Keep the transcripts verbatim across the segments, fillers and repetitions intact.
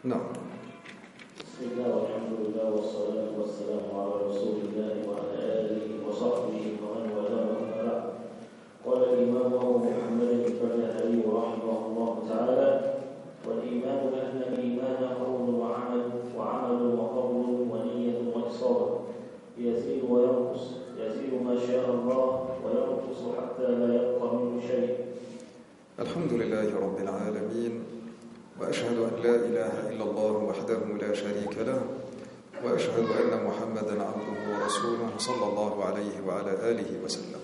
نعم. بسم الله والحمد لله والصلاة والسلام على رسول الله وعلى آله وصحبه ومن والاه أما بعد. قال الإمام أبو محمد البربهاري رحمه الله تعالى: والإيمان بأن الإيمان قول وعمل، وعمل وقول ونية وإصرار، يزيد وينقص، يزيد ما شاء الله وينقص حتى لا يبقى منه شيء. الحمد لله رب العالمين، وأشهد أن لا إله إلا الله وحده لا شريك له، وأشهد أن محمدا عبده ورسوله صلى الله عليه وعلى آله وسلم.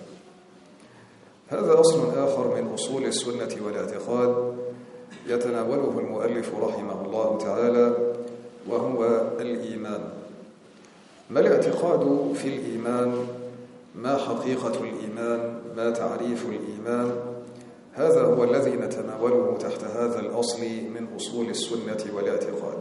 هذا أصل آخر من أصول السنة والاعتقاد يتناوله المؤلف رحمه الله تعالى، وهو الإيمان. ما الاعتقاد في الإيمان؟ ما حقيقة الإيمان؟ ما تعريف الإيمان؟ هذا هو الذي نتناوله تحت هذا الأصل من أصول السنة والاعتقاد،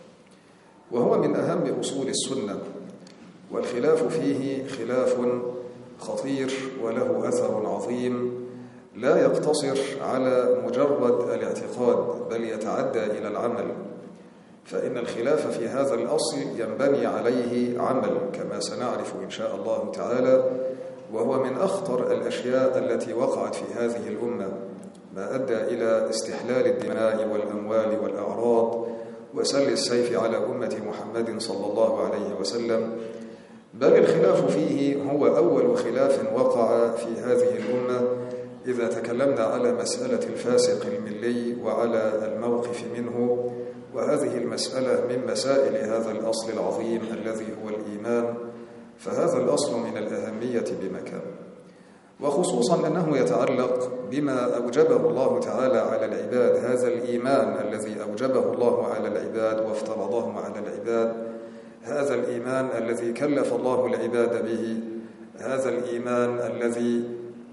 وهو من أهم أصول السنة، والخلاف فيه خلاف خطير وله أثر عظيم لا يقتصر على مجرد الاعتقاد، بل يتعدى إلى العمل، فإن الخلاف في هذا الأصل ينبني عليه عمل كما سنعرف إن شاء الله تعالى، وهو من أخطر الأشياء التي وقعت في هذه الأمة، ما أدى إلى استحلال الدماء والأموال والأعراض وسل السيف على أمة محمد صلى الله عليه وسلم. بل الخلاف فيه هو أول خلاف وقع في هذه الأمة إذا تكلمنا على مسألة الفاسق الملي وعلى الموقف منه، وهذه المسألة من مسائل هذا الأصل العظيم الذي هو الإيمان، فهذا الأصل من الأهمية بمكان، وخصوصا أنه يتعلق بما أوجبه الله تعالى على العباد، هذا الإيمان الذي أوجبه الله على العباد وافترضه على العباد، هذا الإيمان الذي كلف الله العباد به، هذا الإيمان الذي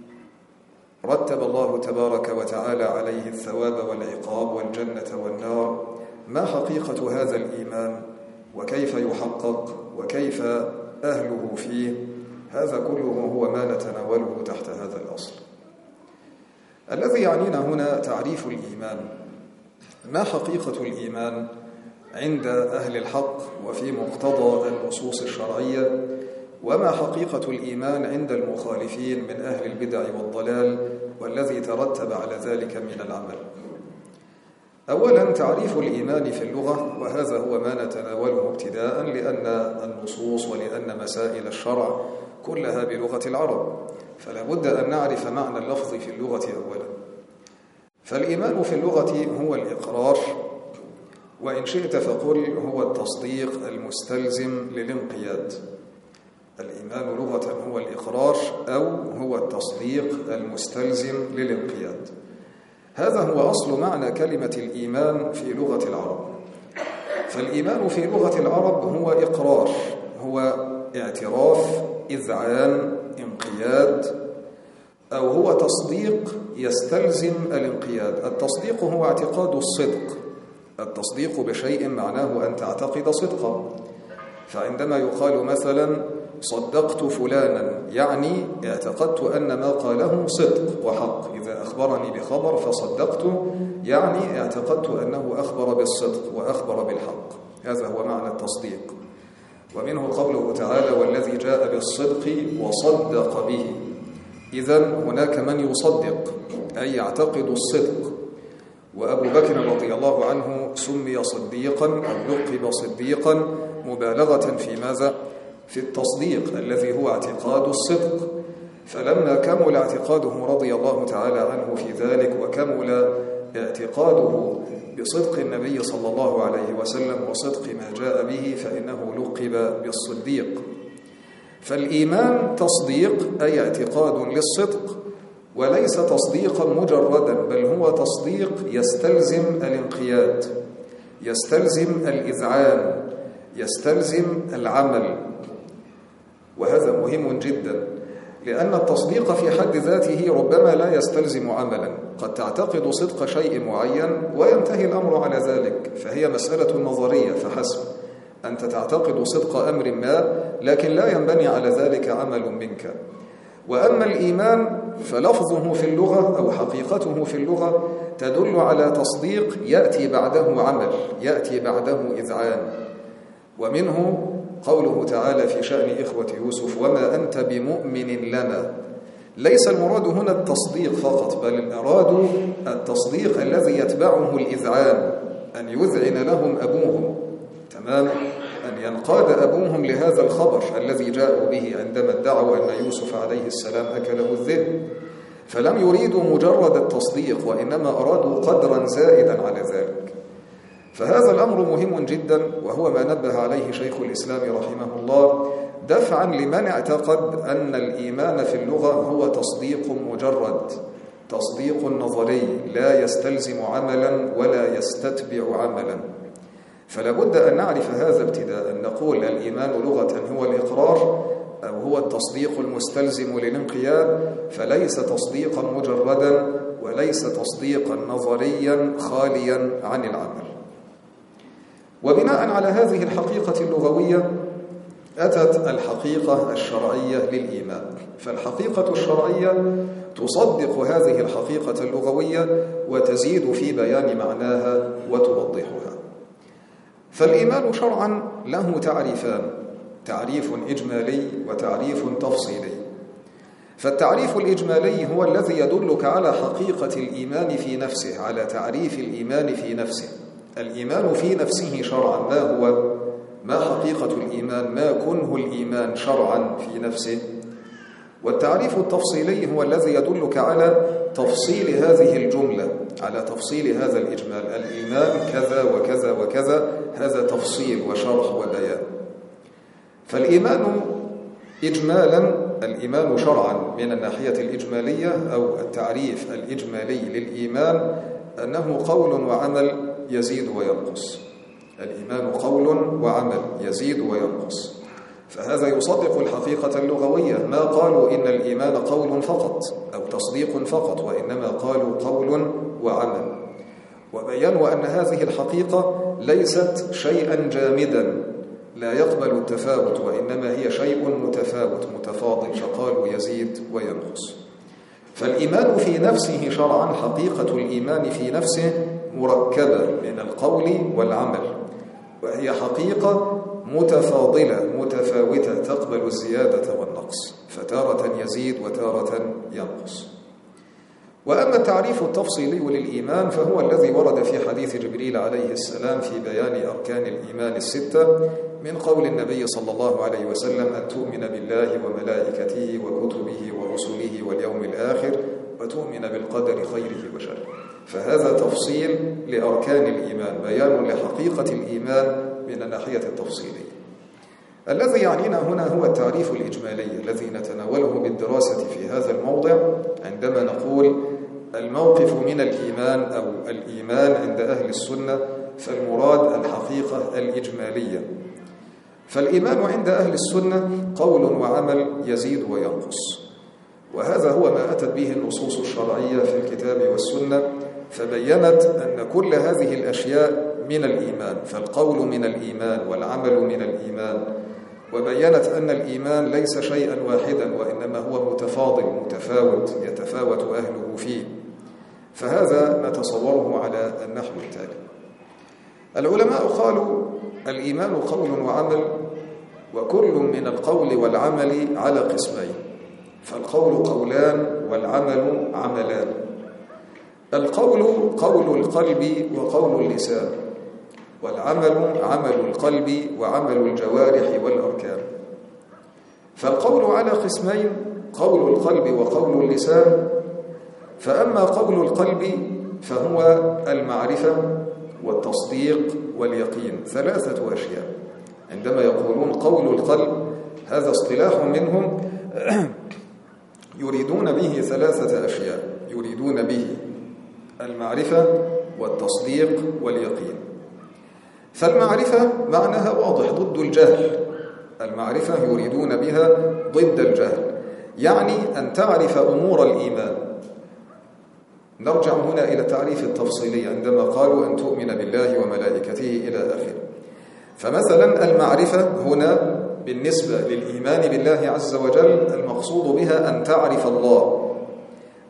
رتب الله تبارك وتعالى عليه الثواب والعقاب والجنة والنار. ما حقيقة هذا الإيمان؟ وكيف يحقق؟ وكيف أهله فيه؟ هذا كله هو ما نتناوله تحت هذا الأصل. الذي يعنينا هنا تعريف الإيمان. ما حقيقة الإيمان عند أهل الحق وفي مقتضى النصوص الشرعية؟ وما حقيقة الإيمان عند المخالفين من أهل البدع والضلال والذي ترتب على ذلك من العمل؟ أولا تعريف الإيمان في اللغة، وهذا هو ما نتناوله ابتداء، لأن النصوص ولأن مسائل الشرع كلها بلغة العرب، فلا بد أن نعرف معنى اللفظ في اللغة أولا. فالإيمان في اللغة هو الإقرار، وإن شئت فقل هو التصديق المستلزم للانقياد. الإيمان لغة هو الإقرار أو هو التصديق المستلزم للانقياد. هذا هو أصل معنى كلمة الإيمان في لغة العرب. فالإيمان في لغة العرب هو إقرار، هو اعتراف، إذعان، انقياد، أو هو تصديق يستلزم الانقياد. التصديق هو اعتقاد الصدق، التصديق بشيء معناه أن تعتقد صدقا. فعندما يقال مثلا صدقت فلانا، يعني اعتقدت أن ما قاله صدق وحق. إذا أخبرني بخبر فصدقته، يعني اعتقدت أنه أخبر بالصدق وأخبر بالحق. هذا هو معنى التصديق. ومنه قوله تعالى: والذي جاء بالصدق وصدق به. إذن هناك من يصدق أي يعتقد الصدق. وأبو بكر رضي الله عنه سمي صديقا أو لقب صديقا مبالغة في ماذا؟ في التصديق الذي هو اعتقاد الصدق. فلما كمل اعتقاده رضي الله تعالى عنه في ذلك، وكمل اعتقاده بصدق النبي صلى الله عليه وسلم وصدق ما جاء به، فإنه لقب بالصديق. فالإيمان تصديق أي اعتقاد للصدق، وليس تصديقا مجردا، بل هو تصديق يستلزم الانقياد، يستلزم الإذعان، يستلزم العمل. وهذا مهم جدا، لأن التصديق في حد ذاته ربما لا يستلزم عملا. قد تعتقد صدق شيء معين وينتهي الأمر على ذلك، فهي مسألة نظرية فحسب. أنت تعتقد صدق أمر ما، لكن لا ينبني على ذلك عمل منك. وأما الإيمان فلفظه في اللغة أو حقيقته في اللغة تدل على تصديق يأتي بعده عمل، يأتي بعده إذعان. ومنه قوله تعالى في شأن إخوة يوسف: وما أنت بمؤمن لنا. ليس المراد هنا التصديق فقط، بل الأراد التصديق الذي يتبعه الإذعان، أن يذعن لهم أبوهم، تمام، أن ينقاد أبوهم لهذا الخبر الذي جاءوا به عندما ادعوا أن يوسف عليه السلام أكله الذئب. فلم يريدوا مجرد التصديق، وإنما أرادوا قدرا زائدا على ذلك. فهذا الأمر مهم جدا، وهو ما نبه عليه شيخ الإسلام رحمه الله، دفعا لمن اعتقد أن الإيمان في اللغة هو تصديق مجرد، تصديق نظري لا يستلزم عملا ولا يستتبع عملا. فلا بد أن نعرف هذا ابتداء، نقول الإيمان لغة هو الإقرار أو هو التصديق المستلزم للانقياد، فليس تصديقا مجردا وليس تصديقا نظريا خاليا عن العمل. وبناء على هذه الحقيقة اللغوية أتت الحقيقة الشرعية للإيمان. فالحقيقة الشرعية تصدق هذه الحقيقة اللغوية وتزيد في بيان معناها وتوضحها. فالإيمان شرعا له تعريفان: تعريف إجمالي وتعريف تفصيلي. فالتعريف الإجمالي هو الذي يدلك على حقيقة الإيمان في نفسه، على تعريف الإيمان في نفسه. الإيمان في نفسه شرعا ما هو؟ ما حقيقة الإيمان؟ ما كنه الإيمان شرعا في نفسه؟ والتعريف التفصيلي هو الذي يدلك على تفصيل هذه الجملة، على تفصيل هذا الإجمال. الإيمان كذا وكذا وكذا، هذا تفصيل وشرح وبيان. فالإيمان إجمالا، الإيمان شرعا من الناحية الإجمالية أو التعريف الإجمالي للإيمان أنه قول وعمل يزيد وينقص. الإيمان قول وعمل يزيد وينقص. فهذا يصدق الحقيقة اللغوية، ما قالوا إن الإيمان قول فقط أو تصديق فقط، وإنما قالوا قول وعمل. وبينوا أن هذه الحقيقة ليست شيئا جامدا لا يقبل التفاوت، وإنما هي شيء متفاوت متفاضل، فقالوا يزيد وينقص. فالإيمان في نفسه شرعا، حقيقة الإيمان في نفسه مركبة من القول والعمل، وهي حقيقة متفاضلة متفاوتة تقبل الزيادة والنقص، فتارة يزيد وتارة ينقص. وأما التعريف التفصيلي للإيمان فهو الذي ورد في حديث جبريل عليه السلام في بيان أركان الإيمان الستة، من قول النبي صلى الله عليه وسلم: أن تؤمن بالله وملائكته وكتبه ورسله واليوم الآخر وتؤمن بالقدر خيره وشره. فهذا تفصيل لأركان الإيمان، بيان لحقيقة الإيمان من الناحية التفصيلية. الذي يعنينا هنا هو التعريف الإجمالي الذي نتناوله بالدراسة في هذا الموضع عندما نقول الموقف من الإيمان أو الإيمان عند أهل السنة، فالمراد الحقيقة الإجمالية. فالإيمان عند أهل السنة قول وعمل يزيد وينقص، وهذا هو ما أتت به النصوص الشرعية في الكتاب والسنة، فبينت أن كل هذه الأشياء من الإيمان، فالقول من الإيمان والعمل من الإيمان، وبينت أن الإيمان ليس شيئا واحدا، وإنما هو متفاضل متفاوت يتفاوت أهله فيه. فهذا نتصوره على النحو التالي: العلماء قالوا الإيمان قول وعمل، وكل من القول والعمل على قسمين، فالقول قولان والعمل عملان. القول قول القلب وقول اللسان، والعمل عمل القلب وعمل الجوارح والأركان. فالقول على قسمين: قول القلب وقول اللسان. فأما قول القلب فهو المعرفة والتصديق واليقين، ثلاثة أشياء. عندما يقولون قول القلب هذا اصطلاح منهم يريدون به ثلاثة أشياء، يريدون به المعرفة والتصديق واليقين. فالمعرفة معناها واضح، ضد الجهل. المعرفة يريدون بها ضد الجهل، يعني أن تعرف أمور الإيمان. نرجع هنا إلى التعريف التفصيلي عندما قالوا أن تؤمن بالله وملائكته إلى آخره. فمثلا المعرفة هنا بالنسبة للإيمان بالله عز وجل المقصود بها أن تعرف الله،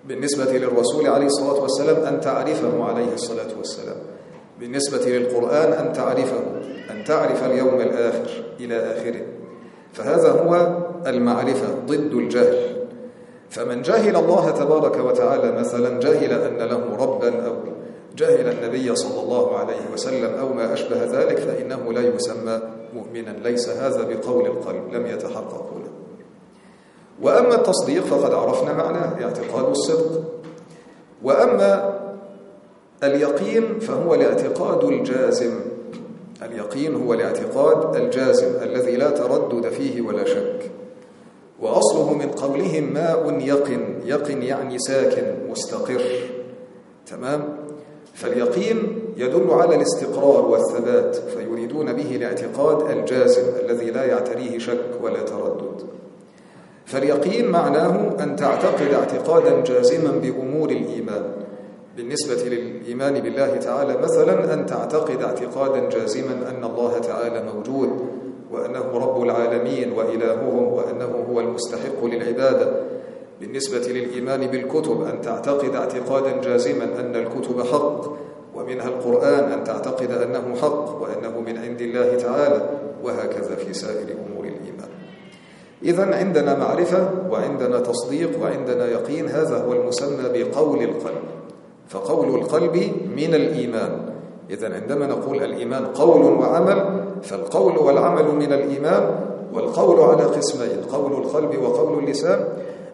بالنسبة للرسول عليه الصلاة والسلام أن تعرفه عليه الصلاة والسلام، بالنسبة للقرآن أن تعرفه، أن تعرف اليوم الآخر إلى آخره. فهذا هو المعرفة ضد الجهل. فمن جهل الله تبارك وتعالى مثلا، جهل أن له ربا أو جهل النبي صلى الله عليه وسلم أو ما أشبه ذلك، فإنه لا يسمى مؤمنا. ليس هذا بقول القلب، لم يتحقق له. وأما التصديق فقد عرفنا معناه، اعتقاد الصدق. وأما اليقين فهو الاعتقاد الجازم. اليقين هو الاعتقاد الجازم الذي لا تردد فيه ولا شك. وأصله من قولهم ماء يقن، يقن يعني ساكن مستقر. تمام؟ فاليقين يدل على الاستقرار والثبات، فيريدون به الاعتقاد الجازم الذي لا يعتريه شك ولا تردد. فاليقين معناه أن تعتقد اعتقادا جازما بأمور الإيمان. بالنسبة للإيمان بالله تعالى مثلا، أن تعتقد اعتقادا جازما أن الله تعالى موجود، وأنه رب العالمين وإلههم، وأنه هو المستحق للعبادة. بالنسبة للإيمان بالكتب، أن تعتقد اعتقادا جازما أن الكتب حق، ومنها القرآن، أن تعتقد أنه حق وأنه من عند الله تعالى، وهكذا في سائر أمور الإيمان. إذن عندنا معرفة وعندنا تصديق وعندنا يقين، هذا هو المسمى بقول القلب. فقول القلب من الإيمان. إذن عندما نقول الإيمان قول وعمل، فالقول والعمل من الإيمان، والقول على قسمين، قول القلب وقول اللسان.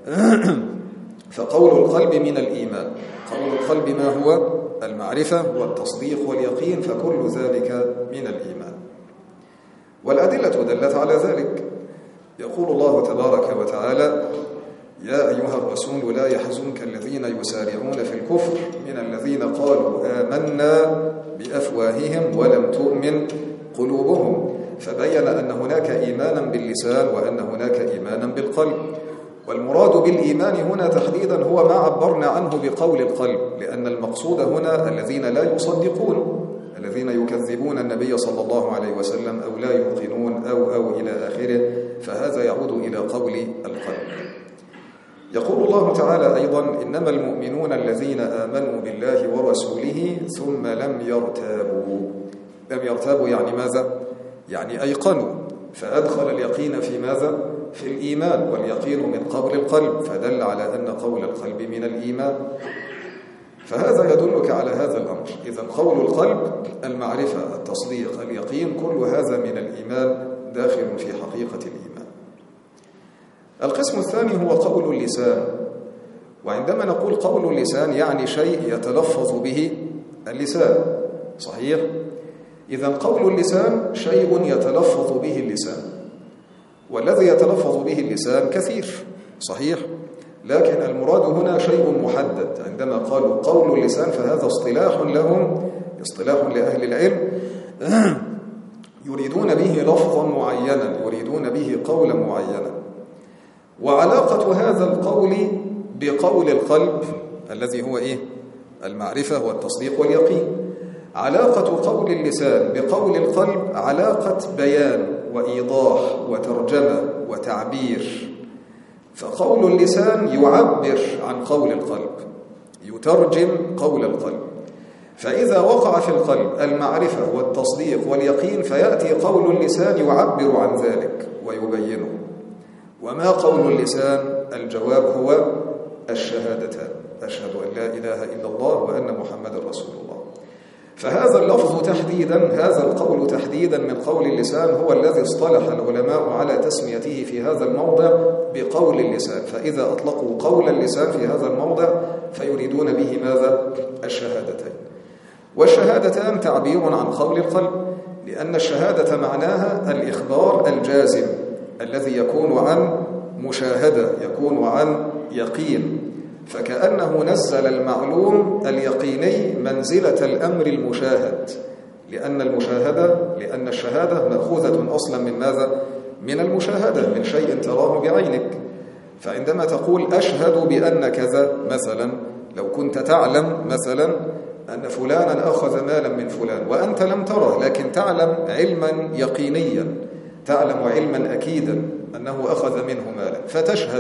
فقول القلب من الإيمان. قول القلب ما هو؟ المعرفة والتصديق واليقين، فكل ذلك من الإيمان. والأدلة دلت على ذلك. يقول الله تبارك وتعالى: يا أيها الرسول لا يحزنك الذين يسارعون في الكفر من الذين قالوا آمنا بأفواههم ولم تؤمن قلوبهم. فبين أن هناك إيمانا باللسان وأن هناك إيمانا بالقلب. والمراد بالإيمان هنا تحديدا هو ما عبرنا عنه بقول القلب، لأن المقصود هنا الذين لا يصدقون، الذين يكذبون النبي صلى الله عليه وسلم أو لا يوقنون أو أو إلى آخره، فهذا يعود إلى قول القلب. يقول الله تعالى أيضا: إنما المؤمنون الذين آمنوا بالله ورسوله ثم لم يرتابوا. لم يرتابوا يعني ماذا؟ يعني أيقنوا، فأدخل اليقين في ماذا؟ في الإيمان، واليقين من قول القلب، فدل على أن قول القلب من الإيمان. فهذا يدلك على هذا الأمر. إذن قول القلب المعرفة، التصديق، اليقين، كل هذا من الإيمان، داخل في حقيقة الإيمان. القسم الثاني هو قول اللسان. وعندما نقول قول اللسان يعني شيء يتلفظ به اللسان، صحيح؟ إذن قول اللسان شيء يتلفظ به اللسان، والذي يتلفظ به اللسان كثير، صحيح؟ لكن المراد هنا شيء محدد. عندما قالوا قول اللسان فهذا اصطلاح لهم، اصطلاح لأهل العلم، يريدون به لفظا معينا، يريدون به قولا معينا. وعلاقة هذا القول بقول القلب الذي هو إيه؟ المعرفة والتصديق واليقين. علاقة قول اللسان بقول القلب علاقة بيان وإيضاح وترجمة وتعبير. فقول اللسان يعبر عن قول القلب، يترجم قول القلب. فإذا وقع في القلب المعرفة والتصديق واليقين، فيأتي قول اللسان يعبر عن ذلك ويبينه. وما قول اللسان؟ الجواب هو الشهادتان: أشهد أن لا إله إلا الله وأن محمد رسول الله. فهذا اللفظ تحديدا، هذا القول تحديدا من قول اللسان، هو الذي اصطلح العلماء على تسميته في هذا الموضع بقول اللسان. فإذا أطلقوا قول اللسان في هذا الموضع فيريدون به ماذا؟ الشهادتين. والشهادتان تعبير عن قول القلب، لأن الشهادة معناها الإخبار الجازم الذي يكون عن مشاهدة، يكون عن يقين. فكأنه نزل المعلوم اليقيني منزلة الأمر المشاهد، لأن المشاهدة لأن الشهادة مأخوذة أصلا من ماذا؟ من المشاهدة، من شيء تراه بعينك. فعندما تقول أشهد بأن كذا مثلا، لو كنت تعلم مثلا أن فلانا أخذ مالا من فلان وأنت لم تره، لكن تعلم علما يقينيا، تعلم علما أكيدا أنه أخذ منه مالا، فتشهد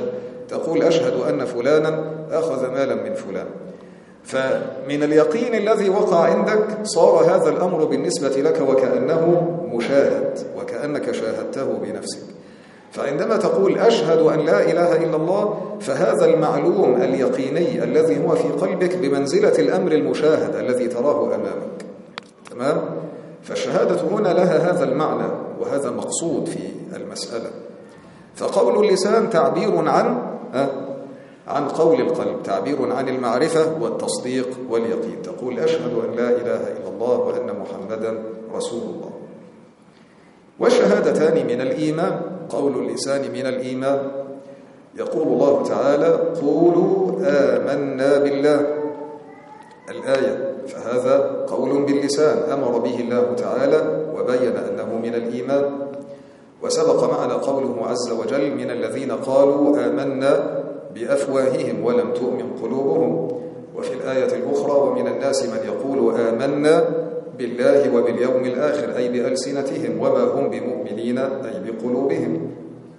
تقول أشهد أن فلانا أخذ مالا من فلان. فمن اليقين الذي وقع عندك صار هذا الأمر بالنسبة لك وكأنه مشاهد، وكأنك شاهدته بنفسك. فعندما تقول أشهد أن لا إله إلا الله، فهذا المعلوم اليقيني الذي هو في قلبك بمنزلة الأمر المشاهد الذي تراه أمامك. تمام؟ فالشهادة هنا لها هذا المعنى، وهذا مقصود في المسألة. فقول اللسان تعبير عن عن قول القلب، تعبير عن المعرفة والتصديق واليقين. تقول أشهد أن لا إله إلا الله وأن محمدا رسول الله. والشهادتان من الإيمان. قول اللسان من الإيمان، يقول الله تعالى قولوا آمنا بالله، الآية، فهذا قول باللسان أمر به الله تعالى وبين أنه من الإيمان. وسبق معنا قوله عز وجل من الذين قالوا آمنا بأفواههم ولم تؤمن قلوبهم. وفي الآية الأخرى ومن الناس من يقول آمنا بالله وباليوم الآخر، أي بألسنتهم، وما هم بمؤمنين أي بقلوبهم.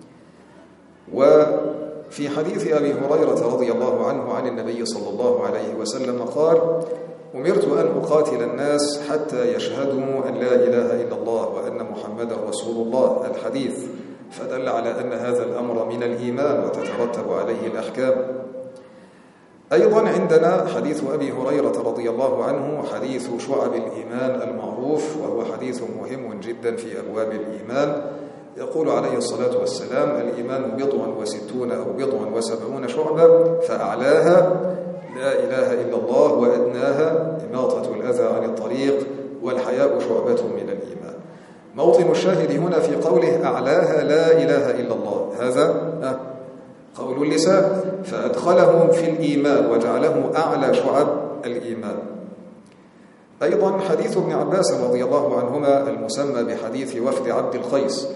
وفي حديث أبي هريرة رضي الله عنه عن النبي صلى الله عليه وسلم قال أمرت أن أقاتل الناس حتى يشهدوا أن لا إله إلا الله وأن محمدا رسول الله، الحديث. فدل على أن هذا الأمر من الإيمان وتترتب عليه الأحكام. أيضا عندنا حديث أبي هريرة رضي الله عنه، حديث شعب الإيمان المعروف، وهو حديث مهم جدا في أبواب الإيمان. يقول عليه الصلاة والسلام الإيمان بضع وستون أو بضع وسبعون شعبة، فأعلاها لا إله إلا الله، وأدناها إماطة الأذى عن الطريق، والحياء شعبة من الإيمان. موطن الشاهد هنا في قوله أعلاها لا إله إلا الله، هذا قول اللسان، فأدخلهم في الإيمان وجعله أعلى شعب الإيمان. أيضا حديث ابن عباس رضي الله عنهما المسمى بحديث وفد عبد القيس،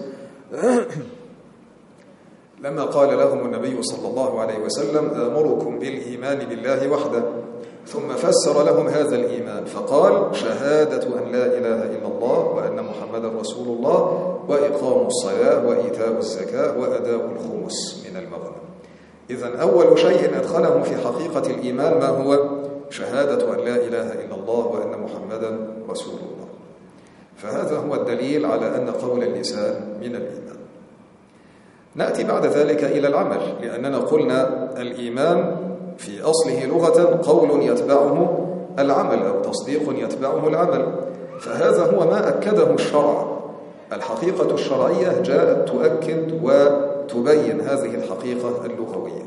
لما قال لهم النبي صلى الله عليه وسلم آمركم بالإيمان بالله وحده، ثم فسر لهم هذا الإيمان فقال شهادة أن لا إله إلا الله وأن محمدا رسول الله، وإقام الصلاة وإيتاء الزكاة وأداء الخمس من المغنم. إذن أول شيء أدخلهم في حقيقة الإيمان ما هو؟ شهادة أن لا إله إلا الله وأن محمدا رسول الله. فهذا هو الدليل على أن قول اللسان من الإيمان. نأتي بعد ذلك إلى العمل، لأننا قلنا الإيمان في أصله لغة قول يتبعه العمل أو تصديق يتبعه العمل، فهذا هو ما أكده الشرع. الحقيقة الشرعية جاءت تؤكد وتبين هذه الحقيقة اللغوية.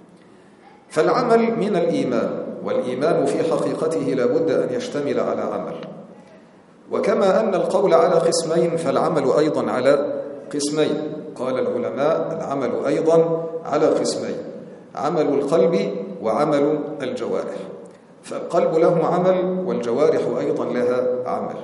فالعمل من الإيمان، والإيمان في حقيقته لا بد أن يشتمل على عمل. وكما أن القول على قسمين فالعمل أيضا على قسمين. قال العلماء العمل أيضا على قسمين، عمل القلب وعمل الجوارح. فالقلب له عمل والجوارح أيضا لها عمل.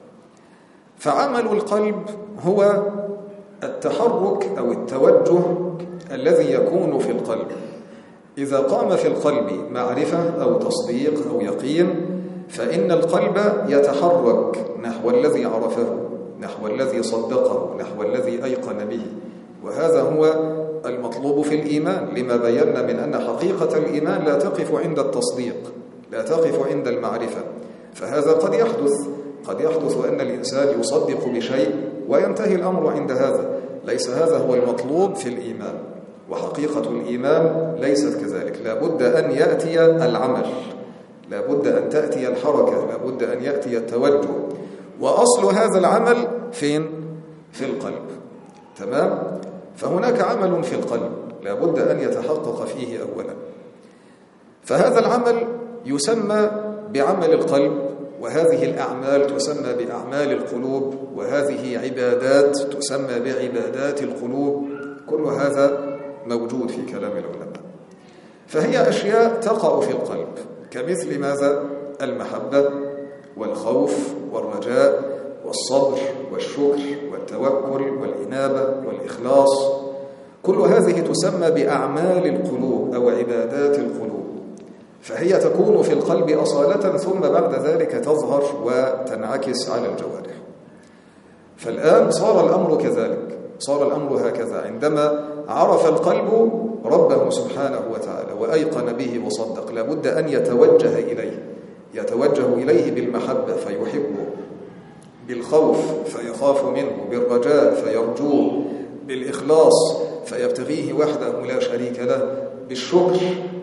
فعمل القلب هو التحرك أو التوجه الذي يكون في القلب. إذا قام في القلب معرفة أو تصديق أو يقين، فإن القلب يتحرك نحو الذي عرفه، نحو الذي صدقه، نحو الذي أيقن به. وهذا هو المطلوب في الإيمان، لما بينا من أن حقيقة الإيمان لا تقف عند التصديق، لا تقف عند المعرفة. فهذا قد يحدث قد يحدث أن الإنسان يصدق بشيء وينتهي الأمر عند هذا. ليس هذا هو المطلوب في الإيمان، وحقيقة الإيمان ليست كذلك. لا بد أن يأتي العمل، لا بد أن تأتي الحركة، لا بد أن يأتي التوجه. وأصل هذا العمل فين؟ في القلب. تمام؟ فهناك عمل في القلب لا بد أن يتحقق فيه أولا. فهذا العمل يسمى بعمل القلب، وهذه الأعمال تسمى بأعمال القلوب، وهذه عبادات تسمى بعبادات القلوب. كل هذا موجود في كلام العلماء. فهي أشياء تقع في القلب، كمثل ماذا؟ المحبة والخوف والرجاء والصبر والشكر والتوكل والإنابة والإخلاص. كل هذه تسمى بأعمال القلوب أو عبادات القلوب. فهي تكون في القلب أصالة، ثم بعد ذلك تظهر وتنعكس على الجوارح. فالآن صار الأمر كذلك، صار الأمر هكذا. عندما عرف القلب ربه سبحانه وتعالى وأيقن به وصدق، لابد أن يتوجه إليه، يتوجه إليه بالمحبة فيحبه، بالخوف فيخاف منه، بالرجاء فيرجوه، بالإخلاص فيبتغيه وحده لا شريك له، بالشكر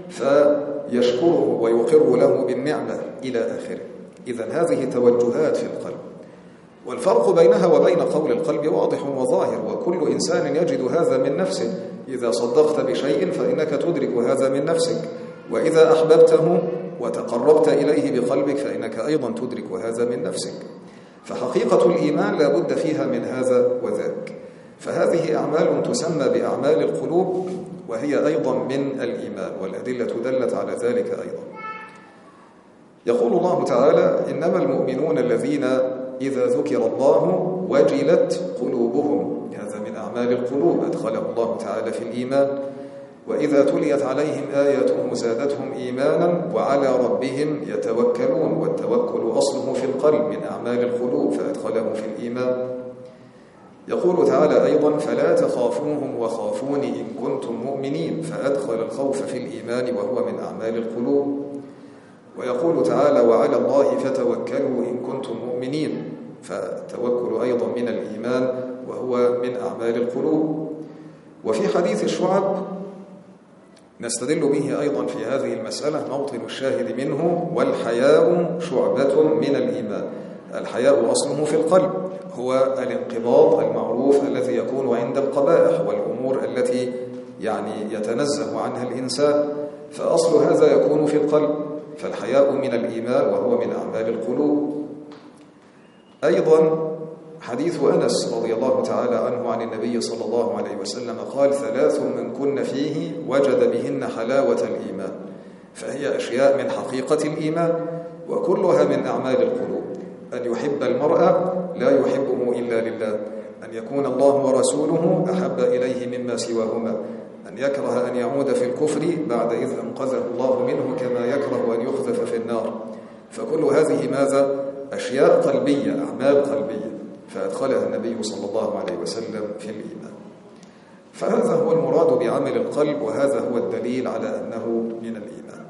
فيشكره ويقر له بالنعمة إلى آخره. إذن هذه توجهات في القلب، والفرق بينها وبين قول القلب واضح وظاهر، وكل إنسان يجد هذا من نفسه. إذا صدقت بشيء فإنك تدرك هذا من نفسك، وإذا أحببته وتقربت إليه بقلبك فإنك أيضا تدرك هذا من نفسك. فحقيقة الإيمان لا بد فيها من هذا وذاك. فهذه أعمال تسمى بأعمال القلوب، وهي أيضا من الإيمان، والأدلة دلت على ذلك أيضا. يقول الله تعالى: إنما المؤمنون الذين إذا ذكر الله وجلت قلوبهم. هذا من أعمال القلوب أدخله الله تعالى في الإيمان. وإذا تليت عليهم آياته زادتهم إيمانا وعلى ربهم يتوكلون. والتوكل أصله في القلب من أعمال القلوب فأدخله في الإيمان. يقول تعالى أيضا: فلا تخافوهم وخافوني إن كنتم مؤمنين. فأدخل الخوف في الإيمان وهو من أعمال القلوب. ويقول تعالى: وعلى الله فتوكلوا إن كنتم مؤمنين. فالتوكل أيضا من الإيمان وهو من أعمال القلوب. وفي حديث الشعب نستدل به أيضا في هذه المسألة موطن الشاهد منه: والحياء شعبة من الإيمان. الحياء أصله في القلب، هو الانقباض المعروف الذي يكون عند القبائح والأمور التي يعني يتنزه عنها الإنسان، فأصل هذا يكون في القلب. فالحياء من الإيمان وهو من أعمال القلوب. أيضا حديث أنس رضي الله تعالى عنه عن النبي صلى الله عليه وسلم قال: ثلاث من كن فيه وجد بهن حلاوة الإيمان. فهي أشياء من حقيقة الإيمان وكلها من أعمال القلوب. أن يحب المرء لا يحبه إلا لله، أن يكون الله ورسوله أحب إليه مما سواهما، أن يكره أن يعود في الكفر بعد إذ أنقذه الله منه كما يكره أن يقذف في النار. فكل هذه ماذا؟ أشياء قلبية، أعمال قلبية، فأدخلها النبي صلى الله عليه وسلم في الإيمان. فهذا هو المراد بعمل القلب، وهذا هو الدليل على أنه من الإيمان.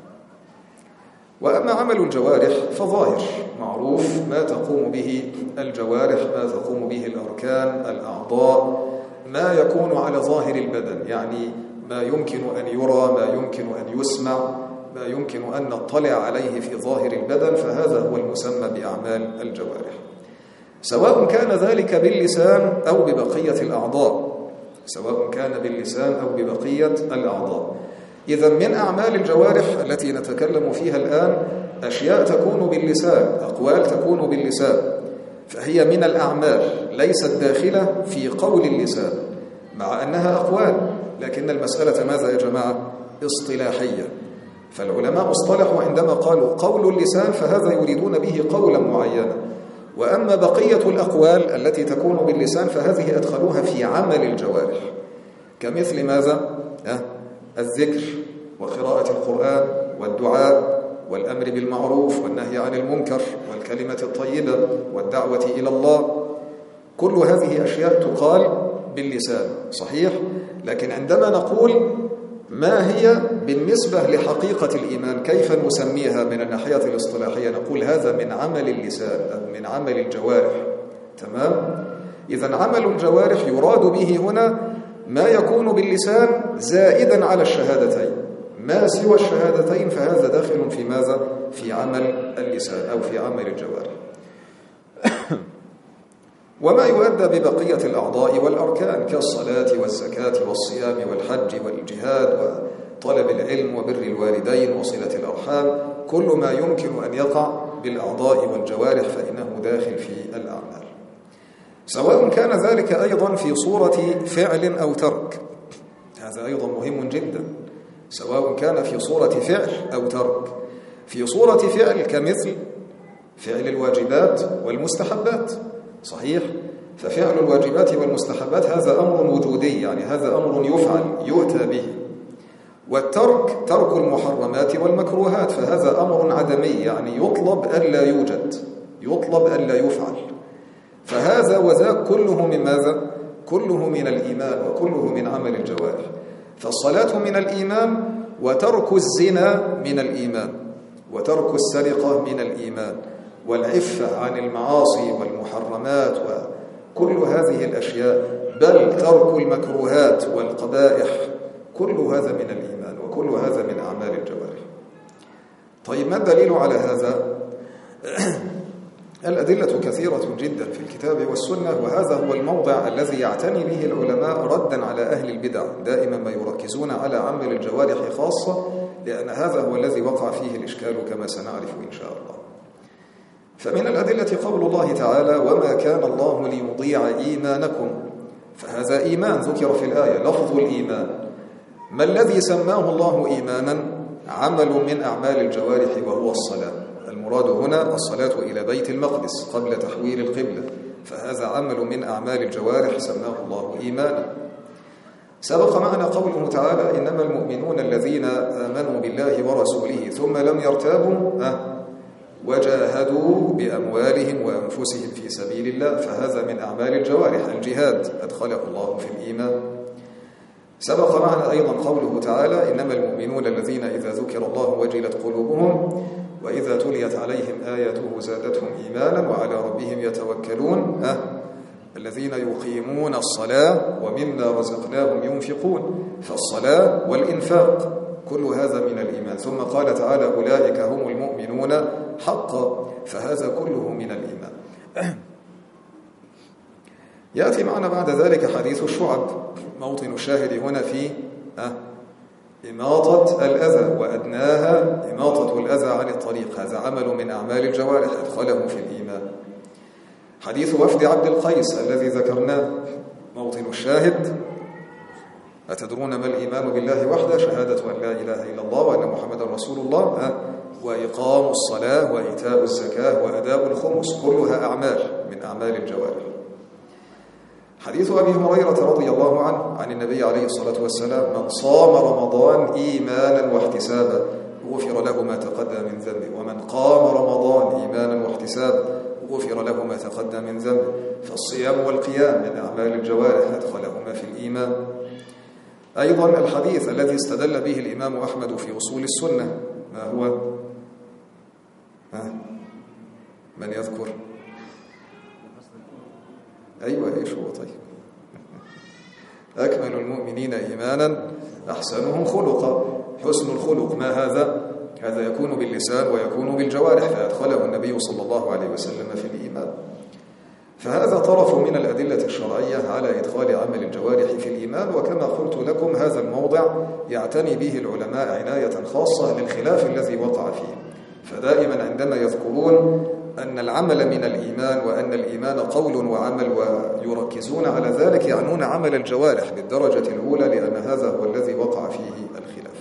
وأما عمل الجوارح فظاهر معروف، ما تقوم به الجوارح، ما تقوم به الأركان، الأعضاء، ما يكون على ظاهر البدن، يعني ما يمكن أن يرى، ما يمكن أن يسمع، ما يمكن أن نطلع عليه في ظاهر البدن، فهذا هو المسمى بأعمال الجوارح، سواء كان ذلك باللسان أو ببقية الأعضاء، سواء كان باللسان أو ببقية الأعضاء. إذا من أعمال الجوارح التي نتكلم فيها الآن أشياء تكون باللسان، أقوال تكون باللسان، فهي من الأعمال ليست داخلة في قول اللسان، مع أنها أقوال، لكن المسألة ماذا يا جماعة؟ اصطلاحية. فالعلماء اصطلحوا عندما قالوا قول اللسان فهذا يريدون به قولا معينا، وأما بقية الأقوال التي تكون باللسان فهذه أدخلوها في عمل الجوارح، كمثل ماذا؟ أه؟ الذكر وقراءة القرآن والدعاء والأمر بالمعروف والنهي عن المنكر والكلمة الطيبة والدعوة إلى الله. كل هذه أشياء تقال باللسان، صحيح؟ لكن عندما نقول ما هي بالنسبة لحقيقة الإيمان، كيف نسميها من الناحية الاصطلاحية؟ نقول هذا من عمل اللسان أو من عمل الجوارح. تمام؟ إذن عمل الجوارح يراد به هنا ما يكون باللسان زائدا على الشهادتين، ما سوى الشهادتين فهذا داخل في ماذا؟ في عمل اللسان أو في عمل الجوارح. وما يؤدى ببقية الأعضاء والأركان كالصلاة والزكاة والصيام والحج والجهاد وطلب العلم وبر الوالدين وصلة الأرحام، كل ما يمكن أن يقع بالأعضاء والجوارح فإنه داخل في الأعمال، سواء كان ذلك أيضا في صورة فعل أو ترك. هذا أيضا مهم جدا، سواء كان في صورة فعل أو ترك. في صورة فعل كمثل فعل الواجبات والمستحبات، صحيح؟ ففعل الواجبات والمستحبات هذا أمر وجودي، يعني هذا أمر يفعل يؤتى به. والترك ترك المحرمات والمكروهات، فهذا أمر عدمي، يعني يطلب ألا يوجد، يطلب ألا يفعل. فهذا وذاك كله من ماذا؟ كله من الإيمان وكله من عمل الجوارح. فالصلاة من الإيمان، وترك الزنا من الإيمان، وترك السرقة من الإيمان، والعفة عن المعاصي والمحرمات وكل هذه الأشياء، بل ترك المكروهات والقبائح، كل هذا من الإيمان وكل هذا من أعمال الجوارح. طيب ما الدليل على هذا؟ الأدلة كثيرة جدا في الكتاب والسنة، وهذا هو الموضع الذي يعتني به العلماء ردا على أهل البدع. دائما ما يركزون على عمل الجوارح خاصة، لأن هذا هو الذي وقع فيه الإشكال كما سنعرف إن شاء الله. فمن الأدلة قول الله تعالى: وما كان الله ليضيع إيمانكم. فهذا إيمان ذكر في الآية، لفظ الإيمان. ما الذي سماه الله إيمانا؟ عمل من أعمال الجوارح وهو الصلاة. المراد هنا الصلاة إلى بيت المقدس قبل تحويل القبلة، فهذا عمل من أعمال الجوارح سماه الله إيمانا. سبق معنا قوله تعالى: إنما المؤمنون الذين آمنوا بالله ورسوله ثم لم يرتابوا وجاهدوا بأموالهم وأنفسهم في سبيل الله، فهذا من أعمال الجوارح. الجهاد أدخله الله في الإيمان. سبق معنا أيضا قوله تعالى: إنما المؤمنون الذين إذا ذكر الله وجلت قلوبهم وإذا تليت عليهم آياته زادتهم إيمانا وعلى ربهم يتوكلون أه الذين يقيمون الصلاة ومما رزقناهم ينفقون. فالصلاة والإنفاق كل هذا من الإيمان. ثم قال تعالى: أولئك هم المؤمنون حقا، فهذا كله من الإيمان. يأتي معنا بعد ذلك حديث الشعب. موطن الشاهد هنا في أه إماطة الأذى، وأدناها إماطة الأذى عن الطريق. هذا عمل من أعمال الجوارح أدخله في الإيمان. حديث وفد عبد القيس الذي ذكرناه. موطن الشاهد: أتدرون ما الإيمان بالله وحده؟ شهادة أن لا إله إلا الله وأن محمدا رسول الله، وإقام الصلاة وإيتاء الزكاة وأداء الخمس، كلها أعمال من أعمال الجوارح. حديث أبي هريرة رضي الله عنه عن النبي عليه الصلاة والسلام: من صام رمضان إيمانا واحتسابا غفر له ما تقدم من ذنبه، ومن قام رمضان إيمانا واحتسابا غفر له ما تقدم من ذنبه. فالصيام والقيام من أعمال الجوارح أدخلهما في الإيمان. أيضا الحديث الذي استدل به الإمام أحمد في أصول السنة، ما هو؟ ها؟ من يذكر؟ أيوة إيش هو؟ طيب أكمل المؤمنين إيمانا أحسنهم خلقا. حسن الخلق ما هذا؟ هذا يكون باللسان ويكون بالجوارح، فأدخله النبي صلى الله عليه وسلم في الإيمان. فهذا طرف من الأدلة الشرعية على إدخال عمل الجوارح في الإيمان. وكما قلت لكم هذا الموضع يعتني به العلماء عناية خاصة للخلاف الذي وقع فيه. فدائما عندما يذكرون أن العمل من الإيمان وأن الإيمان قول وعمل ويركزون على ذلك، يعنون عمل الجوارح بالدرجة الأولى، لأن هذا هو الذي وقع فيه الخلاف.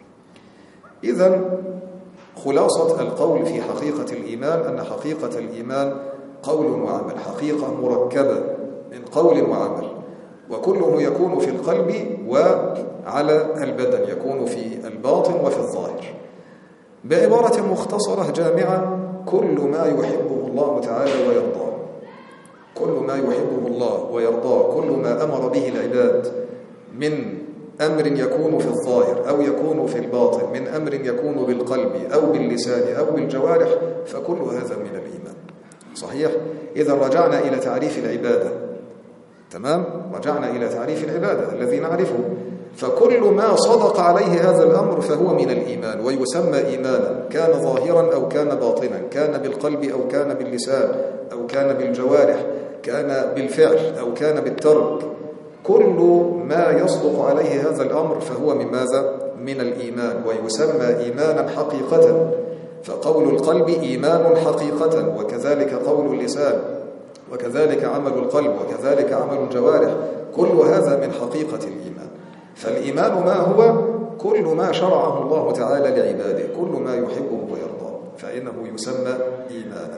إذن خلاصة القول في حقيقة الإيمان أن حقيقة الإيمان قول وعمل، حقيقة مركبة من قول وعمل، وكله يكون في القلب وعلى البدن، يكون في الباطن وفي الظاهر. بعبارة مختصرة جامعة: كل ما يحبه الله تعالى ويرضاه، كل ما يحبه الله ويرضاه، كل ما أمر به العباد من أمر يكون في الظاهر أو يكون في الباطن، من أمر يكون بالقلب أو باللسان أو بالجوارح، فكل هذا من الإيمان. صحيح؟ إذا رجعنا إلى تعريف العبادة، تمام؟ رجعنا إلى تعريف العبادة الذي نعرفه، فكل ما صدق عليه هذا الأمر فهو من الإيمان ويسمى إيمانا، كان ظاهرا أو كان باطنا، كان بالقلب أو كان باللسان أو كان بالجوارح، كان بالفعل أو كان بالترك. كل ما يصدق عليه هذا الأمر فهو من ماذا؟ من الإيمان، ويسمى إيمانا حقيقة. فقول القلب إيمان حقيقة، وكذلك قول اللسان، وكذلك عمل القلب، وكذلك عمل الجوارح، كل هذا من حقيقة الإيمان. فالإيمان ما هو؟ كل ما شرعه الله تعالى لعباده، كل ما يحبه ويرضاه، فإنه يسمى إيمانا.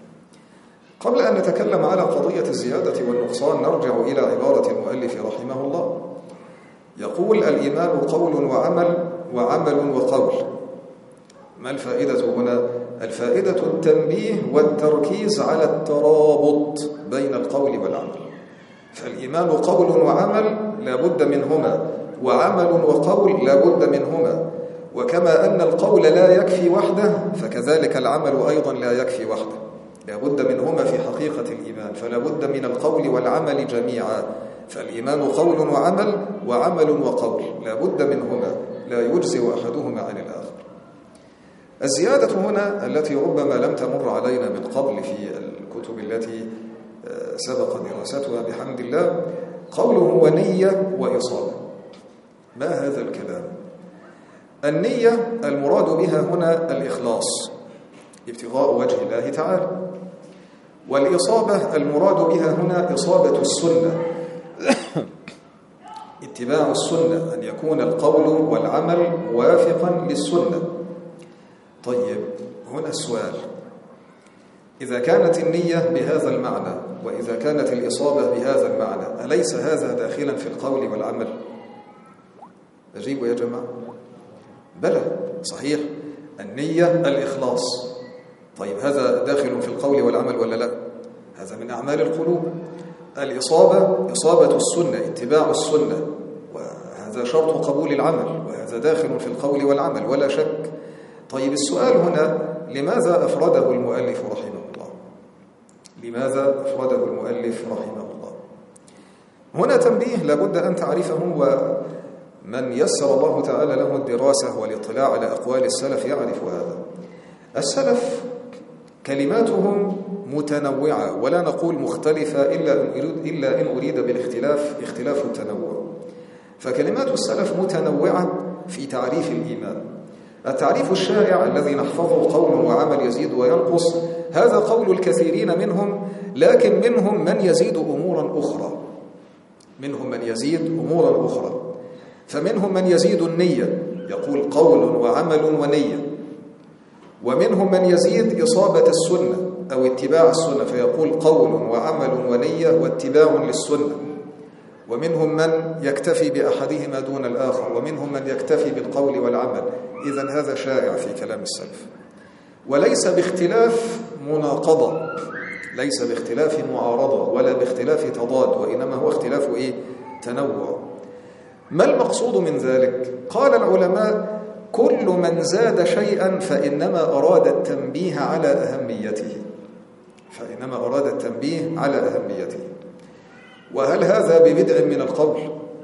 قبل أن نتكلم على قضية الزيادة والنقصان نرجع إلى عبارة المؤلف رحمه الله. يقول: الإيمان قول وعمل، وعمل وقول. ما الفائدة هنا؟ الفائدة التنبيه والتركيز على الترابط بين القول والعمل. فالإيمان قول وعمل لا بد منهما، وعمل وقول لا بد منهما. وكما أن القول لا يكفي وحده فكذلك العمل أيضا لا يكفي وحده، لا بد منهما في حقيقة الإيمان، فلا بد من القول والعمل جميعا. فالإيمان قول وعمل، وعمل وقول لا بد منهما، لا يجزئ أحدهما عن الآخر. الزيادة هنا التي ربما لم تمر علينا من قبل في الكتب التي سبق دراستها بحمد الله، قوله ونية وإصابة. ما هذا الكلام؟ النية المراد بها هنا الإخلاص ابتغاء وجه الله تعالى، والإصابة المراد بها هنا إصابة السنة اتباع السنة، أن يكون القول والعمل موافقا للسنة. طيب هنا السؤال، إذا كانت النية بهذا المعنى وإذا كانت الإصابة بهذا المعنى، أليس هذا داخلا في القول والعمل؟ أجيبوا يا جماعة. بلى صحيح، النية الإخلاص. طيب هذا داخل في القول والعمل ولا لا؟ هذا من أعمال القلوب. الإصابة إصابة السنة، اتباع السنة، وهذا شرط قبول العمل، وهذا داخل في القول والعمل ولا شك. طيب السؤال هنا، لماذا أفرده المؤلف رحمه الله؟ لماذا أفرده المؤلف رحمه الله؟ هنا تنبيه لابد أن تعرفه، ومن يسر الله تعالى له الدراسة والاطلاع على أقوال السلف يعرف هذا. السلف كلماتهم متنوعة، ولا نقول مختلفة إلا إلا إن أريد بالاختلاف اختلاف التنوع. فكلمات السلف متنوعة في تعريف الإيمان. التعريف الشائع الذي نحفظه قول وعمل يزيد وينقص، هذا قول الكثيرين منهم، لكن منهم من يزيد أمورا أخرى منهم من يزيد أمورا أخرى فمنهم من يزيد النية، يقول قول وعمل ونية. ومنهم من يزيد إصابة السنة أو اتباع السنة، فيقول قول وعمل ونية واتباع للسنة. ومنهم من يكتفي بأحدهما دون الآخر، ومنهم من يكتفي بالقول والعمل. إذن هذا شائع في كلام السلف، وليس باختلاف مناقضة، ليس باختلاف معارضة ولا باختلاف تضاد، وإنما هو اختلاف إيه؟ تنوع. ما المقصود من ذلك؟ قال العلماء: كل من زاد شيئا فإنما أراد التنبيه على أهميته فإنما أراد التنبيه على أهميته. وهل هذا ببدع من القول؟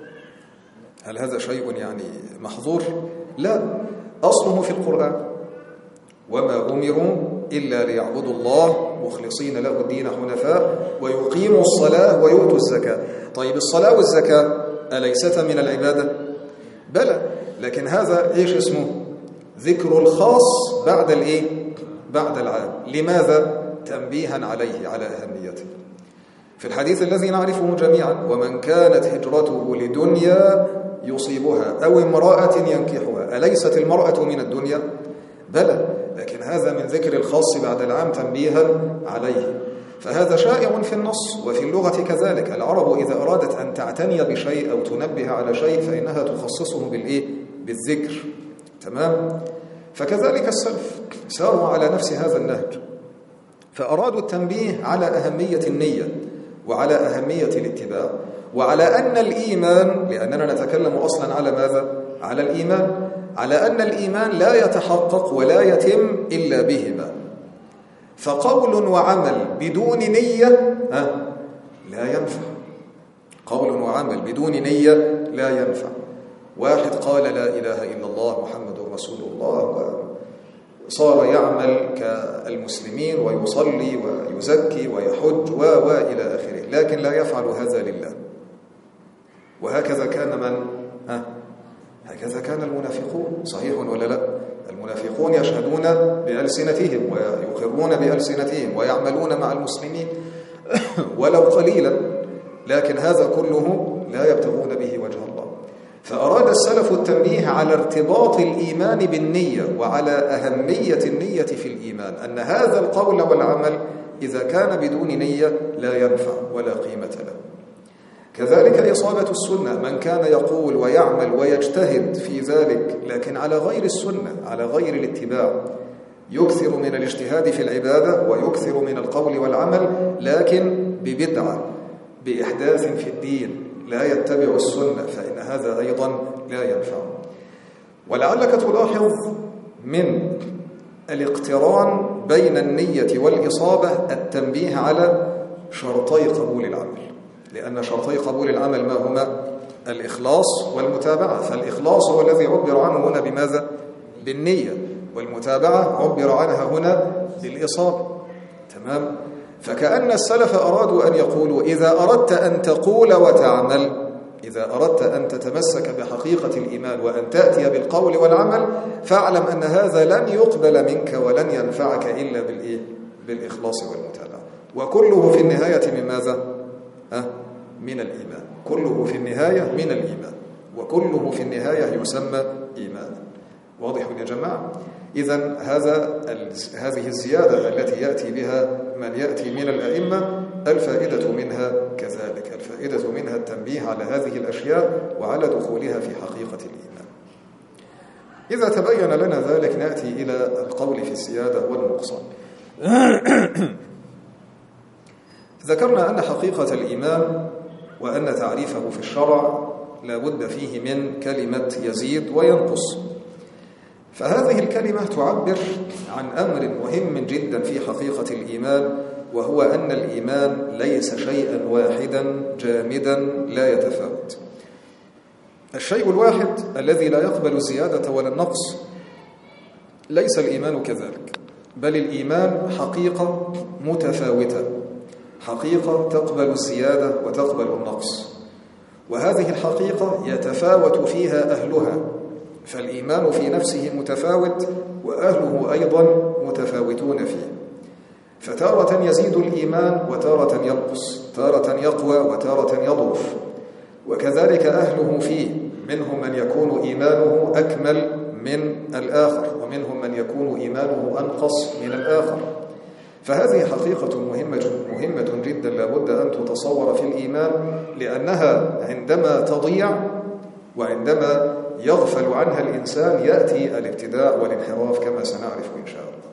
هل هذا شيء يعني محظور؟ لا، أصله في القرآن: وما أمروا إلا ليعبدوا الله مخلصين له الدين حنفاء ويقيموا الصلاة ويؤتوا الزكاة. طيب الصلاة والزكاة أليستا من العبادة؟ بلى، لكن هذا إيش اسمه؟ ذكر الخاص بعد الإيه؟ بعد العام. لماذا؟ تنبيها عليه على أهميته. في الحديث الذي نعرفه جميعا: ومن كانت هجرته لدنيا يصيبها أو امرأة ينكحها. أليست المرأة من الدنيا؟ بلى، لكن هذا من ذكر الخاص بعد العام تنبيها عليه. فهذا شائع في النص وفي اللغة كذلك. العرب إذا أرادت أن تعتني بشيء أو تنبه على شيء فإنها تخصصه بالإيه؟ بالذكر. تمام؟ فكذلك السلف ساروا على نفس هذا النهج، فأرادوا التنبيه على أهمية النية وعلى أهمية الاتباع وعلى أن الإيمان، لأننا نتكلم أصلا على ماذا؟ على الإيمان، على أن الإيمان لا يتحقق ولا يتم إلا بهما. فقول وعمل بدون نية ها لا ينفع. قول وعمل بدون نية لا ينفع. واحد قال لا إله إلا الله محمد رسول الله وصار يعمل كالمسلمين ويصلي ويزكي ويحج و إلى آخره، لكن لا يفعل هذا لله. وهكذا كان من ها هكذا كان المنافقون. صحيح ولا لا؟ المنافقون يشهدون بألسنتهم ويقرون بألسنتهم ويعملون مع المسلمين ولو قليلا، لكن هذا كله لا يبتغون به وجه الله. فأراد السلف التنبيه على ارتباط الإيمان بالنية وعلى أهمية النية في الإيمان، أن هذا القول والعمل إذا كان بدون نية لا ينفع ولا قيمة له. كذلك إصابة السنة، من كان يقول ويعمل ويجتهد في ذلك لكن على غير السنة، على غير الاتباع، يكثر من الاجتهاد في العبادة ويكثر من القول والعمل لكن ببدعة بإحداث في الدين لا يتبع السنة فإن هذا أيضا لا ينفع. ولعلك تلاحظ من الاقتران بين النية والإصابة التنبيه على شرطي قبول العمل، لأن شرطي قبول العمل ما هما؟ الإخلاص والمتابعة. فالإخلاص هو الذي عبر عنه هنا بماذا؟ بالنية، والمتابعة عبر عنها هنا بالإصابة. تمام؟ فكأن السلف أرادوا أن يقولوا إذا أردت أن تقول وتعمل، إذا أردت أن تتمسك بحقيقة الإيمان وأن تأتي بالقول والعمل، فاعلم أن هذا لن يقبل منك ولن ينفعك إلا بالإيه؟ بالإخلاص والمتابعة. وكله في النهاية من ماذا؟ ها؟ من الإيمان. كله في النهاية من الإيمان، وكله في النهاية يسمى إيمان. واضح يا جماعة؟ إذن هذا هذه الزيادة التي يأتي بها من يأتي من الأئمة الفائدة منها كذلك، الفائدة منها التنبيه على هذه الأشياء وعلى دخولها في حقيقة الإيمان. إذا تبين لنا ذلك نأتي إلى القول في الزيادة والنقصان. ذكرنا أن حقيقة الإيمان وأن تعريفه في الشرع لا بد فيه من كلمة يزيد وينقص. فهذه الكلمة تعبر عن أمر مهم جدا في حقيقة الإيمان، وهو أن الإيمان ليس شيئا واحدا جامدا لا يتفاوت. الشيء الواحد الذي لا يقبل الزيادة ولا النقص ليس الإيمان كذلك، بل الإيمان حقيقة متفاوتة، حقيقة تقبل الزيادة وتقبل النقص، وهذه الحقيقة يتفاوت فيها أهلها. فالإيمان في نفسه متفاوت وأهله أيضا متفاوتون فيه، فتارة يزيد الإيمان وتارة ينقص، تارة يقوى وتارة يضعف، وكذلك أهله فيه، منهم من يكون إيمانه أكمل من الآخر، ومنهم من يكون إيمانه أنقص من الآخر. فهذه حقيقة مهمة مهمة جدا لا بد أن تتصور في الإيمان، لأنها عندما تضيع وعندما يغفل عنها الإنسان يأتي الابتداع والانحراف كما سنعرف إن شاء الله.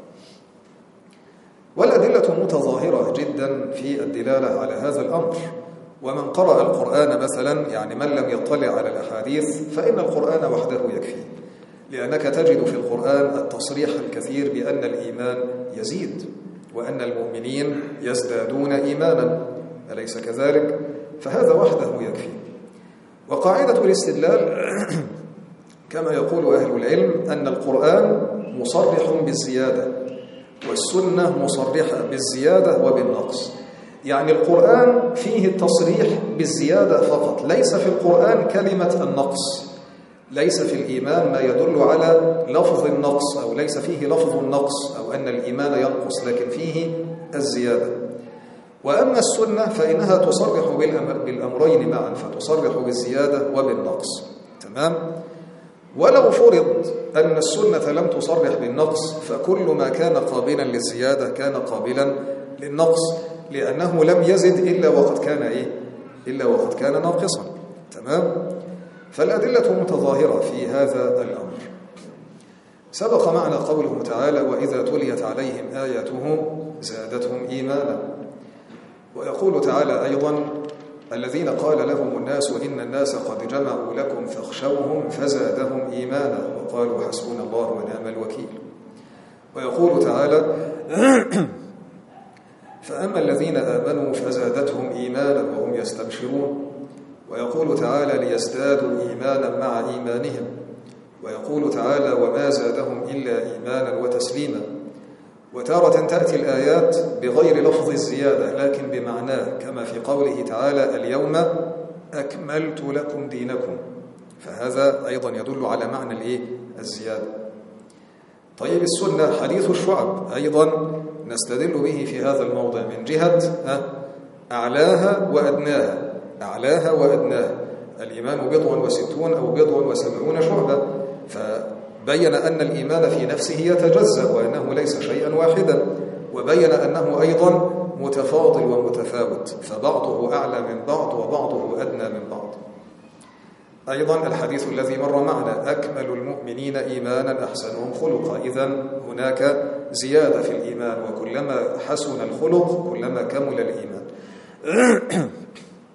والأدلة متظاهرة جدا في الدلالة على هذا الأمر. ومن قرأ القرآن مثلا، يعني من لم يطلع على الأحاديث، فإن القرآن وحده يكفي، لأنك تجد في القرآن التصريح الكثير بأن الإيمان يزيد وأن المؤمنين يزدادون إيمانا، أليس كذلك؟ فهذا وحده يكفي. وقاعدة الاستدلال كما يقول أهل العلم أن القرآن مصرح بالزيادة والسنة مصرحة بالزيادة وبالنقص. يعني القرآن فيه التصريح بالزيادة فقط، ليس في القرآن كلمة النقص، ليس في الإيمان ما يدل على لفظ النقص، أو ليس فيه لفظ النقص أو أن الإيمان ينقص، لكن فيه الزيادة. وأما السنة فإنها تصرح بالأمرين معا، فتصرح بالزيادة وبالنقص. تمام؟ ولو فرض أن السنة لم تصرح بالنقص، فكل ما كان قابلا للزيادة كان قابلا للنقص، لأنه لم يزد إلا وقد كان إيه؟ إلا وقد كان ناقصا. تمام؟ فالأدلة متظاهرة في هذا الأمر. سبق معنا قوله تعالى: وإذا تليت عليهم آياته زادتهم إيمانا. ويقول تعالى أيضا: الذين قال لهم الناس إن الناس قد جمعوا لكم فاخشوهم فزادهم إيمانا وقالوا حسبنا الله ونعم الوكيل. ويقول تعالى: فأما الذين آمنوا فزادتهم إيمانا وهم يستبشرون. ويقول تعالى: ليزدادوا إيمانا مع إيمانهم. ويقول تعالى: وما زادهم إلا إيمانا وتسليما. وتارة تأتي الآيات بغير لفظ الزيادة لكن بمعناه، كما في قوله تعالى: اليوم أكملت لكم دينكم، فهذا أيضا يدل على معنى الإيه؟ الزيادة. طيب السنة حديث الشعب أيضا نستدل به في هذا الموضع من جهة أعلاها وأدناها، أعلاها وأدناها. الإيمان بضع وستون أو بضع وسبعون شعبة، فبين أن الإيمان في نفسه يتجزأ وأنه ليس شيئا واحدا، وبين أنه أيضا متفاضل ومتفاوت، فبعضه أعلى من بعض وبعضه أدنى من بعض. أيضا الحديث الذي مر معنا: أكمل المؤمنين إيمانا أحسنهم خلقا. إذن هناك زيادة في الإيمان، وكلما حسن الخلق كلما كمل الإيمان.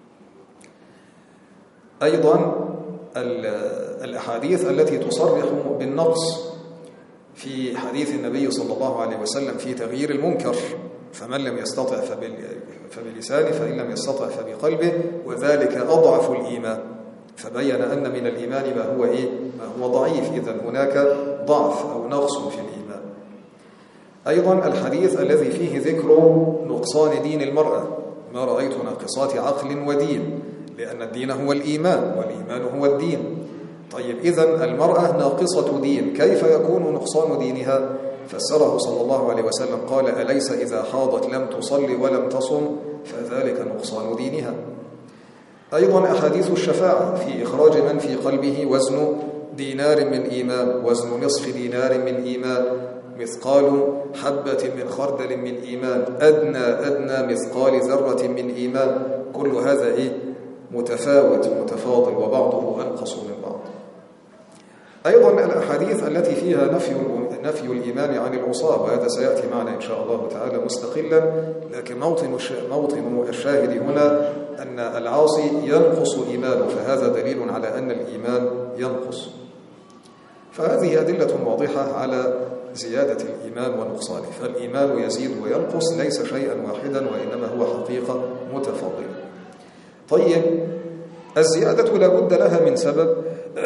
أيضا الأحاديث التي تصرح بالنقص في حديث النبي صلى الله عليه وسلم في تغيير المنكر، فمن لم يستطع فبلسانه فإن لم يستطع فبقلبه وذلك أضعف الإيمان، فبين أن من الإيمان ما هو إيه؟ ما هو ضعيف، إذن هناك ضعف أو نقص في الإيمان. أيضا الحديث الذي فيه ذكر نقصان دين المرأة، ما رأيت ناقصات عقل ودين، لأن الدين هو الإيمان والإيمان هو الدين. طيب إذن المرأة ناقصة دين، كيف يكون نقصان دينها؟ فسره صلى الله عليه وسلم قال: أليس إذا حاضت لم تصلي ولم تصم فذلك نقصان دينها. أيضا أحاديث الشفاعة في إخراج من في قلبه وزن دينار من إيمان، وزن نصف دينار من إيمان، مثقال حبة من خردل من إيمان، أدنى أدنى مثقال ذرة من إيمان، كل هذا إيه؟ متفاوت متفاضل وبعضه أنقص من بعض. أيضا الأحاديث التي فيها نفي نفي الإيمان عن العصاة، وهذا سيأتي معنا إن شاء الله تعالى مستقلا، لكن موطن موطن الشاهد هنا أن العاصي ينقص إيمانه، فهذا دليل على أن الإيمان ينقص. فهذه أدلة واضحة على زيادة الإيمان ونقصانه، فالإيمان يزيد وينقص، ليس شيئا واحدا وإنما هو حقيقة متفاضلة. طيب الزيادة لا بد لها من سبب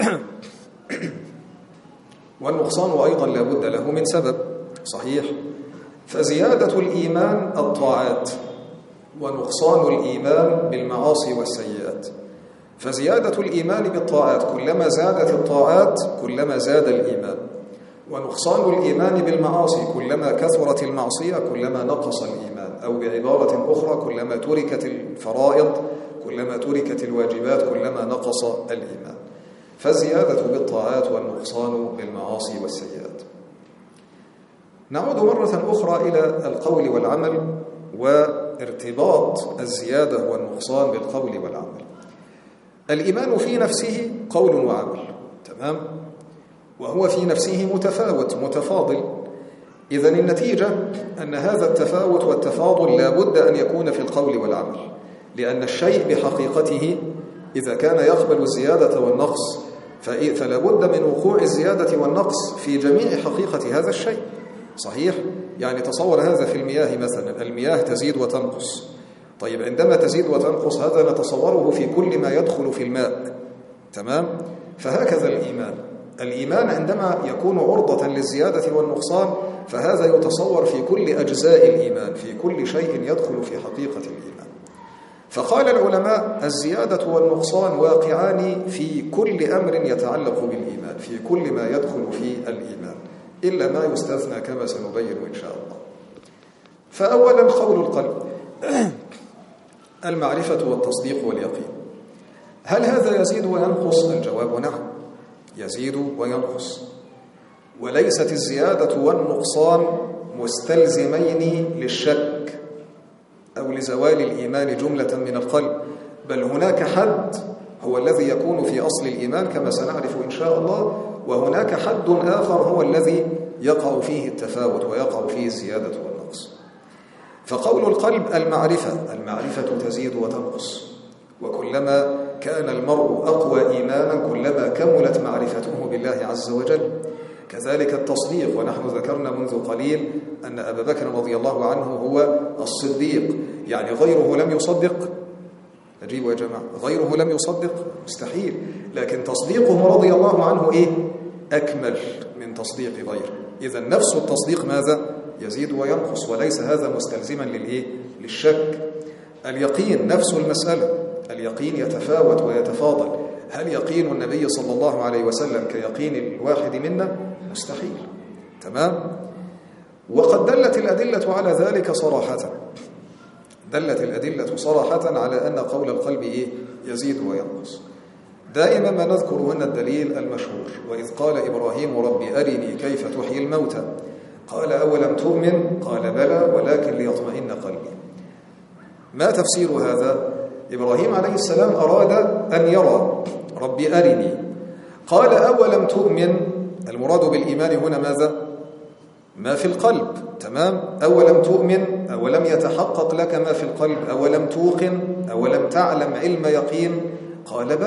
والنقصان أيضا لا بد له من سبب، صحيح؟ فزيادة الإيمان الطاعات، ونقصان الإيمان بالمعاصي والسيئات. فزيادة الإيمان بالطاعات، كلما زادت الطاعات كلما زاد الإيمان، ونقصان الإيمان بالمعاصي، كلما كثرت المعصية كلما نقص الإيمان، أو بعبارة أخرى كلما تركت الفرائض كلما تركت الواجبات كلما نقص الإيمان. فالزيادة بالطاعات والنقصان بالمعاصي والسيئات. نعود مرة أخرى إلى القول والعمل وارتباط الزيادة والنقصان بالقول والعمل. الإيمان في نفسه قول وعمل، تمام؟ وهو في نفسه متفاوت متفاضل. إذن النتيجة أن هذا التفاوت والتفاضل لا بد أن يكون في القول والعمل، لأن الشيء بحقيقته إذا كان يقبل الزيادة والنقص فلا بد من وقوع الزيادة والنقص في جميع حقيقة هذا الشيء، صحيح؟ يعني تصور هذا في المياه مثلا، المياه تزيد وتنقص. طيب عندما تزيد وتنقص هذا نتصوره في كل ما يدخل في الماء، تمام؟ فهكذا الإيمان الإيمان عندما يكون عرضة للزيادة والنقصان فهذا يتصور في كل أجزاء الإيمان، في كل شيء يدخل في حقيقة الإيمان. فقال العلماء: الزيادة والنقصان واقعان في كل أمر يتعلق بالإيمان، في كل ما يدخل في الإيمان، إلا ما يستثنى كما سنبين إن شاء الله. فأولا قول القلب، المعرفة والتصديق واليقين. هل هذا يزيد وينقص؟ الجواب نعم، يزيد وينقص، وليست الزيادة والنقصان مستلزمين للشك أو لزوال الإيمان جملة من القلب، بل هناك حد هو الذي يكون في أصل الإيمان كما سنعرف إن شاء الله، وهناك حد آخر هو الذي يقع فيه التفاوت ويقع فيه الزيادة والنقص. فقول القلب المعرفة، المعرفة تزيد وتنقص، وكلما كان المرء أقوى إيمانا كلما كملت معرفته بالله عز وجل. كذلك التصديق، ونحن ذكرنا منذ قليل أن أبا بكر رضي الله عنه هو الصديق، يعني غيره لم يصدق. أجيبوا يا جماعة، غيره لم يصدق مستحيل، لكن تصديقه رضي الله عنه إيه؟ أكمل من تصديق غيره. إذن نفس التصديق ماذا؟ يزيد وينقص، وليس هذا مستلزما للإيه؟ للشك. اليقين نفس المسألة، اليقين يتفاوت ويتفاضل. هل يقين النبي صلى الله عليه وسلم كيقين الواحد منا؟ مستحيل، تمام؟ وقد دلت الأدلة على ذلك صراحة، دلت الأدلة صراحة على أن قول القلب إيه؟ يزيد وينقص. دائما ما نذكر هنا الدليل المشهور: وإذ قال إبراهيم رب أرني كيف تحيي الموتى قال أولم تؤمن قال بلى ولكن ليطمئن قلبي. ما تفسير هذا؟ إبراهيم عليه السلام أراد أن يرى رب أرني، قال أولم تؤمن، المراد بالإيمان هنا ماذا؟ ما في القلب، تمام؟ أولم تؤمن، أولم يتحقق لك ما في القلب، أولم توقن، أولم تعلم علم يقين، قال بلى.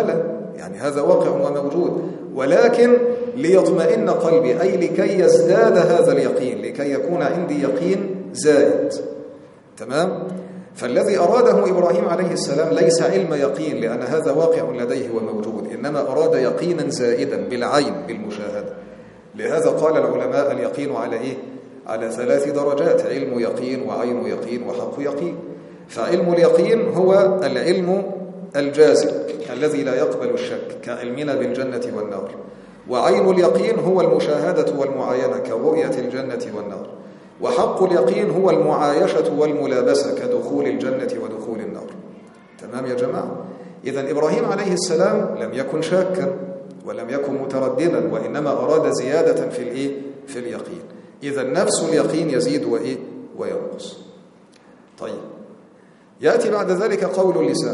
يعني هذا واقع وموجود، ولكن ليطمئن قلبي، أي لكي يزداد هذا اليقين، لكي يكون عندي يقين زائد. تمام؟ فالذي أراده إبراهيم عليه السلام ليس علم يقين، لأن هذا واقع لديه وموجود، إنما أراد يقينا زائدا بالعين، بالمشاهدة. لهذا قال العلماء اليقين على إيه؟ على ثلاث درجات: علم يقين، وعين يقين، وحق يقين. فعلم اليقين هو العلم الجازم الذي لا يقبل الشك، كعلمنا بالجنة والنار. وعين اليقين هو المشاهدة والمعاينة، كرؤية الجنة والنار. وحق اليقين هو المعايشة والملابسة، كدخول الجنة ودخول النار. تمام يا جماعة؟ إذن إبراهيم عليه السلام لم يكن شاكا ولم يكن مترددا، وإنما أراد زيادة في الإيه؟ في اليقين. إذن نفس اليقين يزيد وإيه؟ وينقص. طيب، يأتي بعد ذلك قول اللسان.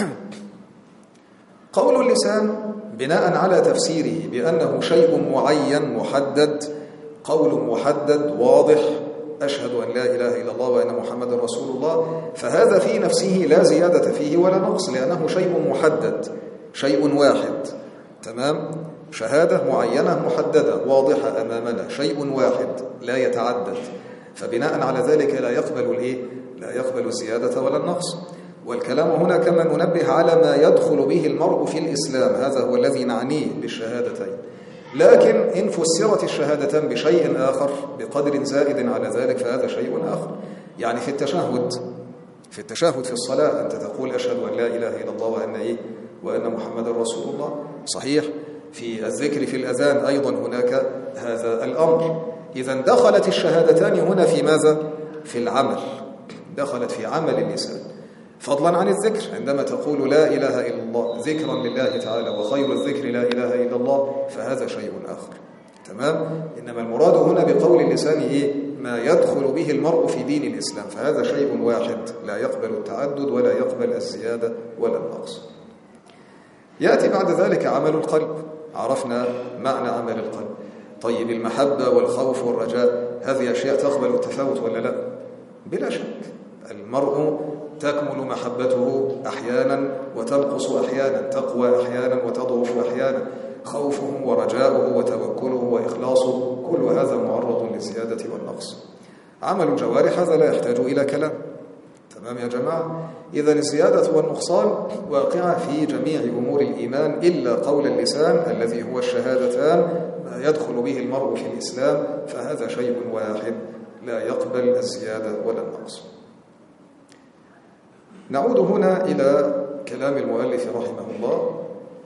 قول اللسان بناء على تفسيره بأنه شيء معين محدد، قول محدد واضح: أشهد أن لا إله إلا الله وأن محمد رسول الله، فهذا في نفسه لا زيادة فيه ولا نقص، لأنه شيء محدد، شيء واحد. تمام؟ شهادة معينة محددة واضحة أمامنا، شيء واحد لا يتعدد، فبناء على ذلك لا يقبل الإيه؟ لا يقبل الزيادة ولا النقص. والكلام هنا كما ننبه على ما يدخل به المرء في الإسلام، هذا هو الذي نعنيه بالشهادتين. لكن إن فسرت الشهادتان بشيء آخر بقدر زائد على ذلك فهذا شيء آخر. يعني في التشهد في التشهد في الصلاة أنت تقول: أشهد أن لا إله إلا الله وأن إيه؟ وأن محمد رسول الله. صحيح؟ في الذكر في الأذان أيضا هناك هذا الأمر. إذن دخلت الشهادتان هنا في ماذا؟ في العمل، دخلت في عمل اللسان، فضلا عن الذكر. عندما تقول لا إله إلا الله ذكرا لله تعالى، وخير الذكر لا إله إلا الله، فهذا شيء آخر. تمام؟ إنما المراد هنا بقول اللسان إيه؟ ما يدخل به المرء في دين الإسلام، فهذا شيء واحد لا يقبل التعدد ولا يقبل الزيادة ولا النقص. يأتي بعد ذلك عمل القلب. عرفنا معنى عمل القلب. طيب، المحبة والخوف والرجاء هذه أشياء تقبل التفاوت ولا لا؟ بلا شك. المرء تكمل محبته أحيانا وتنقص أحيانا، تقوى أحيانا وتضعف أحيانا، خوفه ورجاؤه وتوكله وإخلاصه، كل هذا معرض للزيادة والنقص. عمل الجوارح هذا لا يحتاج إلى كلام. تمام يا جماعة؟ إذن الزيادة والنقصان واقعة في جميع أمور الإيمان إلا قول اللسان الذي هو الشهادتان، ما يدخل به المرء في الإسلام، فهذا شيء واحد لا يقبل الزيادة ولا النقص. نعود هنا إلى كلام المؤلف رحمه الله.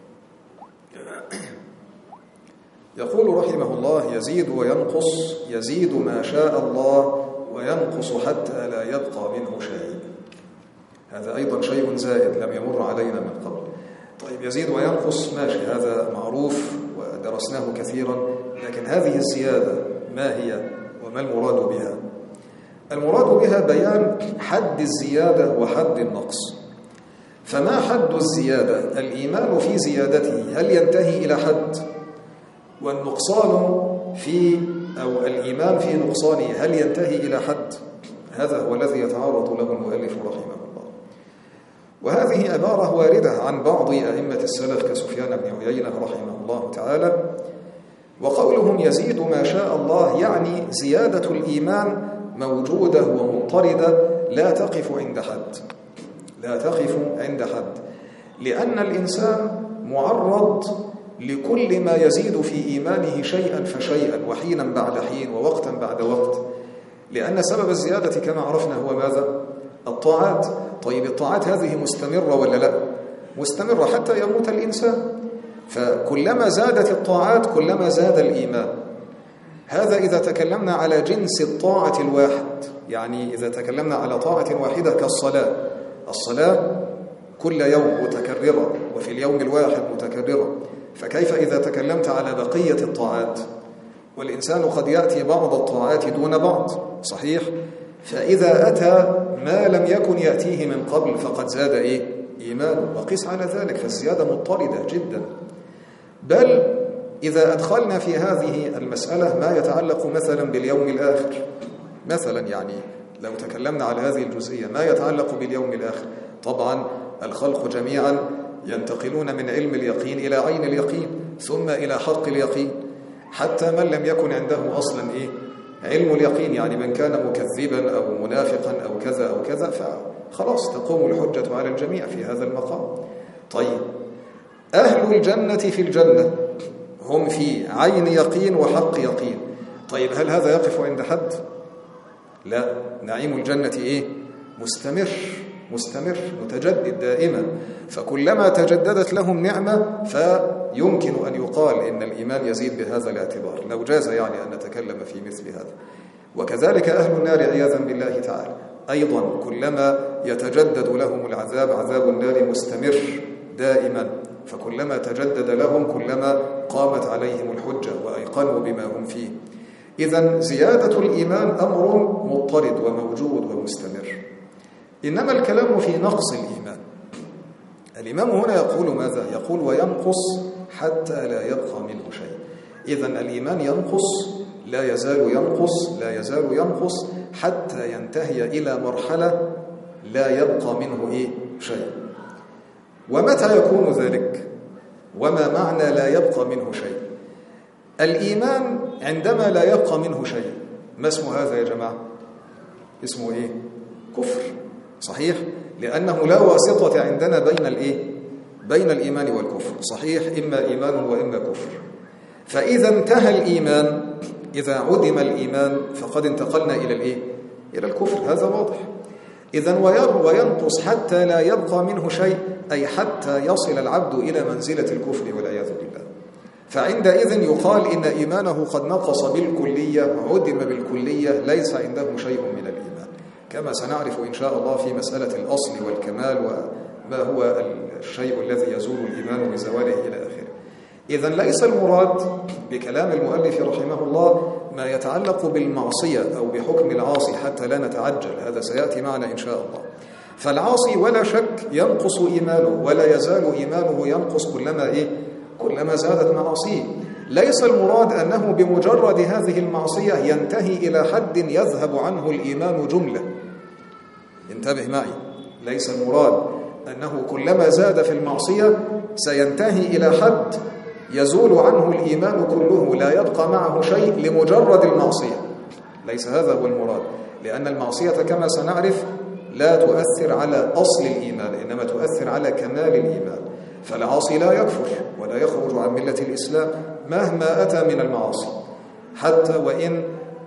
يقول رحمه الله: يزيد وينقص، يزيد ما شاء الله وينقص حتى لا يبقى منه شيء. هذا أيضا شيء زائد لم يمر علينا من قبل. طيب، يزيد وينقص ماشي، هذا معروف ودرسناه كثيرا، لكن هذه الزيادة ما هي وما المراد بها؟ المراد بها بيان حد الزيادة وحد النقص. فما حد الزيادة؟ الإيمان في زيادته هل ينتهي إلى حد؟ والنقصان في أو الإيمان في نقصانه هل ينتهي إلى حد؟ هذا هو الذي يتعرض له المؤلف رحمه الله. وهذه عبارة واردة عن بعض أئمة السلف كسفيان بن عيينة رحمه الله تعالى. وقولهم يزيد ما شاء الله يعني زيادة الإيمان موجودة ومضطردة، لا تقف عند حد، لا تقف عند حد، لأن الإنسان معرض لكل ما يزيد في إيمانه شيئا فشيئا، وحينا بعد حين، ووقتا بعد وقت، لأن سبب الزيادة كما عرفنا هو ماذا؟ الطاعات. طيب، الطاعات هذه مستمرة ولا لا؟ مستمرة حتى يموت الإنسان، فكلما زادت الطاعات كلما زاد الإيمان. هذا إذا تكلمنا على جنس الطاعة الواحد، يعني إذا تكلمنا على طاعة واحدة كالصلاة، الصلاة كل يوم متكررة وفي اليوم الواحد متكررة، فكيف إذا تكلمت على بقية الطاعات؟ والإنسان قد يأتي بعض الطاعات دون بعض، صحيح؟ فإذا أتى ما لم يكن يأتيه من قبل فقد زاد إيه؟ إيمانه. وقس على ذلك، فالزيادة مضطردة جدا. بل إذا أدخلنا في هذه المسألة ما يتعلق مثلا باليوم الآخر، مثلا يعني لو تكلمنا على هذه الجزئية ما يتعلق باليوم الآخر، طبعا الخلق جميعا ينتقلون من علم اليقين إلى عين اليقين ثم إلى حق اليقين، حتى من لم يكن عنده أصلا إيه؟ علم اليقين، يعني من كان مكذبا أو منافقا أو كذا أو كذا فخلاص تقوم الحجة على الجميع في هذا المقام. طيب أهل الجنة في الجنة هم في عين يقين وحق يقين. طيب هل هذا يقف عند حد؟ لا، نعيم الجنة إيه؟ مستمر مستمر متجدد دائما، فكلما تجددت لهم نعمة فيمكن أن يقال إن الإيمان يزيد بهذا الاعتبار، لو جاز يعني أن نتكلم في مثل هذا. وكذلك أهل النار عياذا بالله تعالى أيضا كلما يتجدد لهم العذاب، عذاب النار مستمر دائما، فكلما تجدد لهم كلما قامت عليهم الحجة وأيقنوا بما هم فيه. إذن زيادة الإيمان أمر مضطرد وموجود ومستمر. إنما الكلام في نقص الإيمان. الإمام هنا يقول ماذا؟ يقول وينقص حتى لا يبقى منه شيء. إذن الإيمان ينقص، لا يزال ينقص لا يزال ينقص حتى ينتهي إلى مرحلة لا يبقى منه إيه؟ شيء. ومتى يكون ذلك؟ وما معنى لا يبقى منه شيء؟ الإيمان عندما لا يبقى منه شيء، ما اسم هذا يا جماعة؟ اسمه إيه؟ كفر، صحيح؟ لأنه لا واسطة عندنا بين الإيه؟ بين الإيمان والكفر، صحيح؟ إما إيمان وإما كفر. فإذا انتهى الإيمان، إذا عدم الإيمان فقد انتقلنا إلى الإيه؟ إلى الكفر، هذا واضح. إذن وينقص حتى لا يبقى منه شيء، أي حتى يصل العبد إلى منزلة الكفر والعياذ بالله. فعندئذ يقال إن إيمانه قد نقص بالكلية، عدم بالكلية، ليس عنده شيء من الإيمان، كما سنعرف إن شاء الله في مسألة الأصل والكمال وما هو الشيء الذي يزول الإيمان بزواله إلى آخره. إذن ليس المراد بكلام المؤلف رحمه الله ما يتعلق بالمعصية أو بحكم العاصي، حتى لا نتعجل، هذا سيأتي معنا إن شاء الله. فالعاصي ولا شك ينقص إيمانه، ولا يزال إيمانه ينقص كلما إيه؟ كلما زادت معاصيه. ليس المراد أنه بمجرد هذه المعصية ينتهي إلى حد يذهب عنه الإيمان جملة. انتبه معي، ليس المراد أنه كلما زاد في المعصية سينتهي إلى حد يزول عنه الإيمان كله، لا يبقى معه شيء لمجرد المعصية، ليس هذا هو المراد، لأن المعصية كما سنعرف لا تؤثر على أصل الإيمان، إنما تؤثر على كمال الإيمان. فالعاصي لا يكفر ولا يخرج عن ملة الإسلام مهما أتى من المعاصي، حتى وإن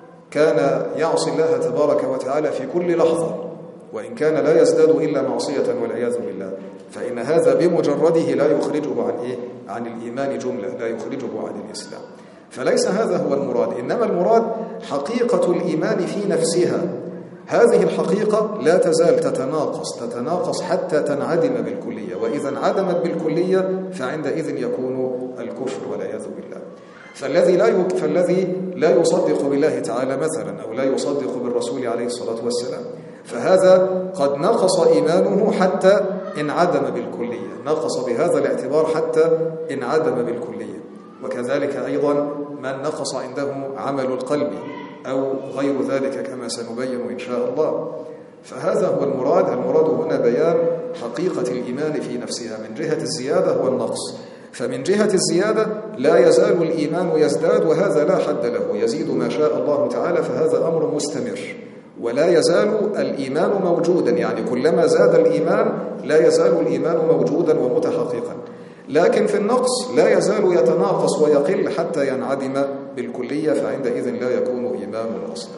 كان يعصي الله تبارك وتعالى في كل لحظة، وإن كان لا يزداد إلا معصية والعياذ بالله، فإن هذا بمجرده لا يخرجه عن إيه؟ عن الإيمان جملة، لا يخرجه عن الإسلام. فليس هذا هو المراد، إنما المراد حقيقة الإيمان في نفسها. هذه الحقيقة لا تزال تتناقص تتناقص حتى تنعدم بالكلية، وإذا انعدمت بالكلية فعندئذ يكون الكفر والعياذ بالله. فالذي لا فالذي لا يصدق بالله تعالى مثلا، أو لا يصدق بالرسول عليه الصلاة والسلام، فهذا قد نقص إيمانه حتى انعدم بالكلية، نقص بهذا الاعتبار حتى انعدم بالكلية. وكذلك أيضا من نقص عنده عمل القلب أو غير ذلك كما سنبين إن شاء الله. فهذا هو المراد. المراد هنا بيان حقيقة الإيمان في نفسها من جهة الزيادة والنقص. فمن جهة الزيادة لا يزال الإيمان يزداد، وهذا لا حد له، يزيد ما شاء الله تعالى، فهذا أمر مستمر. ولا يزال الإيمان موجودا، يعني كلما زاد الإيمان لا يزال الإيمان موجودا ومتحققا. لكن في النقص لا يزال يتناقص ويقل حتى ينعدم بالكلية، فعندئذ لا يكون إيمان أصلا.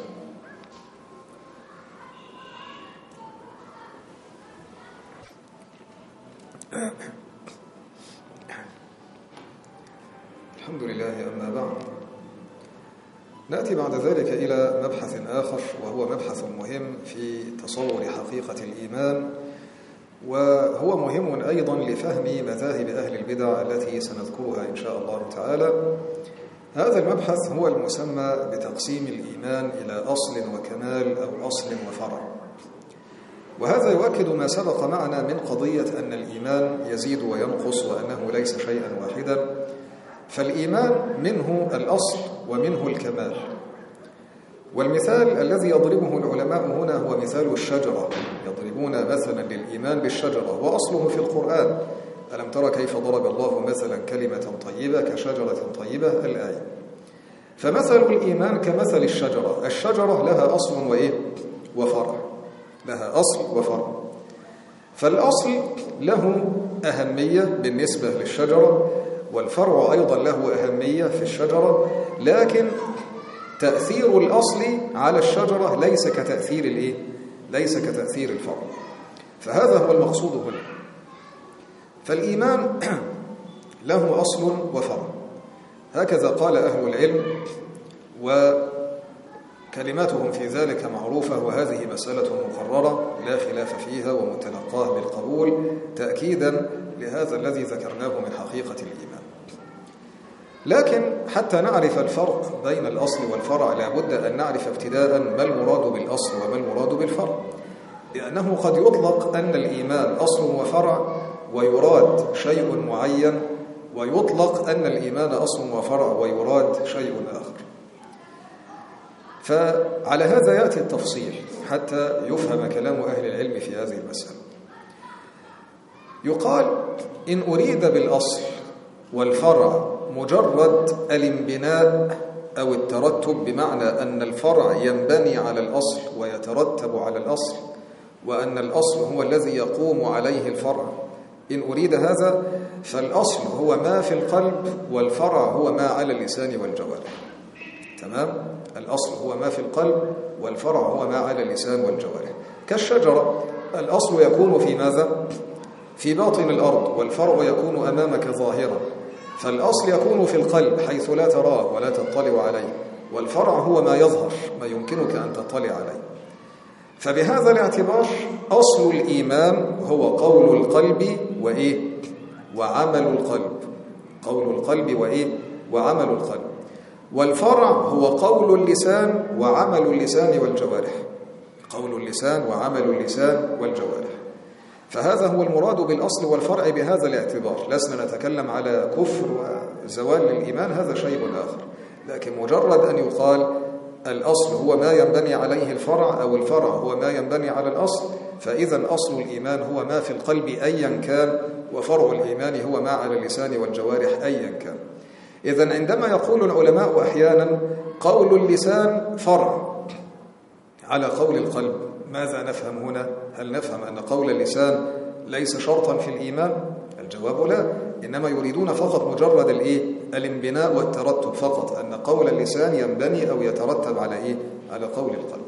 الحمد لله. أما بعد، نأتي بعد ذلك إلى مبحث آخر، وهو مبحث مهم في تصور حقيقة الإيمان، وهو مهم أيضا لفهم مذاهب أهل البدع التي سنذكرها إن شاء الله تعالى. هذا المبحث هو المسمى بتقسيم الإيمان إلى أصل وكمال أو أصل وفرع. وهذا يؤكد ما سبق معنا من قضية أن الإيمان يزيد وينقص، وأنه ليس شيئا واحدا. فالإيمان منه الأصل ومنه الكمال. والمثال الذي يضربه العلماء هنا هو مثال الشجرة، يضربون مثلا للإيمان بالشجرة، وأصله في القرآن. ألم ترى كيف ضرب الله مثلا كلمة طيبة كشجرة طيبة الآية. فمثل الإيمان كمثل الشجرة، الشجرة لها أصل وإيه؟ وفرع، لها أصل وفرع. فالأصل له أهمية بالنسبة للشجرة، والفرع أيضا له أهمية في الشجرة، لكن تأثير الأصل على الشجرة ليس كتأثير الإيه؟ ليس كتأثير الفرع. فهذا هو المقصود هنا. فالإيمان له أصل وفرع، هكذا قال أهل العلم، وكلماتهم في ذلك معروفة، وهذه مسألة مقررة لا خلاف فيها ومتلقاه بالقبول، تأكيدا لهذا الذي ذكرناه من حقيقة الإيمان. لكن حتى نعرف الفرق بين الأصل والفرع لابد أن نعرف ابتداء ما المراد بالأصل وما المراد بالفرع، لأنه قد يطلق أن الإيمان أصل وفرع ويراد شيء معين، ويطلق أن الإيمان أصل وفرع ويراد شيء آخر. فعلى هذا يأتي التفصيل حتى يفهم كلام أهل العلم في هذه المسألة. يقال إن أريد بالأصل والفرع مجرد الانبناء أو الترتب، بمعنى أن الفرع ينبني على الأصل ويترتب على الأصل، وأن الأصل هو الذي يقوم عليه الفرع، إن أريد هذا فالأصل هو ما في القلب، والفرع هو ما على اللسان والجوارح. تمام؟ الأصل هو ما في القلب، والفرع هو ما على اللسان والجوارح. كالشجرة، الأصل يكون في ماذا؟ في باطن الأرض، والفرع يكون أمامك ظاهرا. فالأصل يكون في القلب حيث لا تراه ولا تطلع عليه، والفرع هو ما يظهر، ما يمكنك أن تطلع عليه. فبهذا الاعتبار أصل الإيمان هو قول القلب وإيه؟ وعمل القلب. قول القلب وإيه؟ وعمل القلب. والفرع هو قول اللسان وعمل اللسان والجوارح. قول اللسان وعمل اللسان والجوارح. فهذا هو المراد بالأصل والفرع بهذا الاعتبار. لسنا نتكلم على كفر وزوال للإيمان، هذا شيء آخر، لكن مجرد أن يقال الأصل هو ما ينبني عليه الفرع، أو الفرع هو ما ينبني على الأصل، فإذا أصل الإيمان هو ما في القلب أيا كان، وفرع الإيمان هو ما على اللسان والجوارح أيا كان. إذن عندما يقول العلماء أحيانا قول اللسان فرع على قول القلب، ماذا نفهم هنا؟ هل نفهم أن قول اللسان ليس شرطا في الإيمان؟ الجواب لا، إنما يريدون فقط مجرد الإيه؟ الانبناء والترتب فقط، أن قول اللسان ينبني أو يترتب على إيه؟ على قول القلب.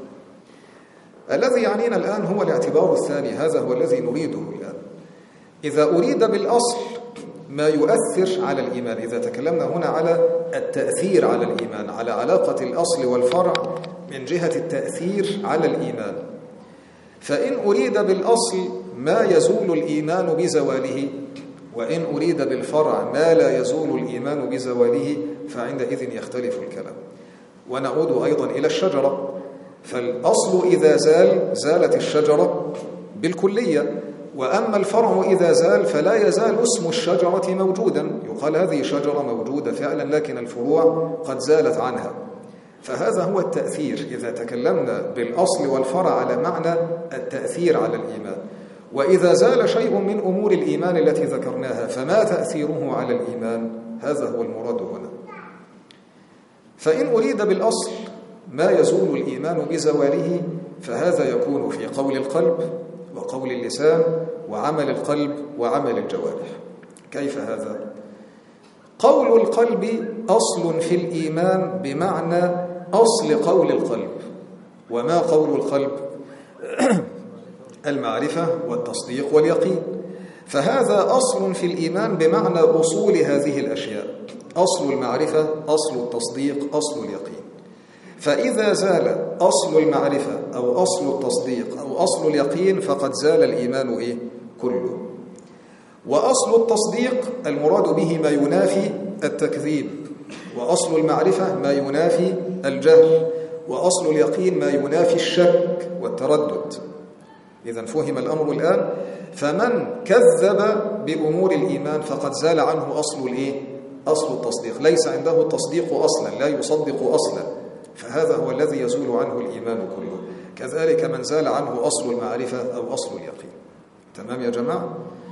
الذي يعنينا الآن هو الاعتبار الثاني، هذا هو الذي نريده الآن. إذا أريد بالأصل ما يؤثر على الإيمان، إذا تكلمنا هنا على التأثير على الإيمان، على علاقة الأصل والفرع من جهة التأثير على الإيمان، فإن أريد بالأصل ما يزول الإيمان بزواله، وإن أريد بالفرع ما لا يزول الإيمان بزواله، فعندئذ يختلف الكلام. ونعود أيضا إلى الشجرة، فالأصل إذا زال زالت الشجرة بالكلية، وأما الفرع إذا زال فلا يزال اسم الشجرة موجودا، يقال هذه شجرة موجودة فعلا لكن الفروع قد زالت عنها. فهذا هو التأثير إذا تكلمنا بالأصل والفرع على معنى التأثير على الإيمان. وإذا زال شيء من أمور الإيمان التي ذكرناها فما تأثيره على الإيمان؟ هذا هو المراد هنا. فإن أريد بالأصل ما يزول الإيمان بزواله، فهذا يكون في قول القلب وقول اللسان وعمل القلب وعمل الجوارح. كيف هذا؟ قول القلب أصل في الإيمان بمعنى أصل قول القلب. وما قول القلب؟ المعرفة والتصديق واليقين. فهذا أصل في الإيمان بمعنى أصول هذه الأشياء، أصل المعرفة، أصل التصديق، أصل اليقين. فإذا زال أصل المعرفة أو أصل التصديق أو أصل اليقين فقد زال الإيمان إيه؟ كله. وأصل التصديق المراد به ما ينافي التكذيب، وأصل المعرفة ما ينافي الجهل، وأصل اليقين ما ينافي الشك والتردد. إذن فهم الأمر الآن. فمن كذب بأمور الإيمان فقد زال عنه أصل الإيه؟ أصل التصديق، ليس عنده التصديق أصلا، لا يصدق أصلا، فهذا هو الذي يزول عنه الإيمان كله. كذلك من زال عنه أصل المعرفة أو أصل اليقين. تمام يا جماعة؟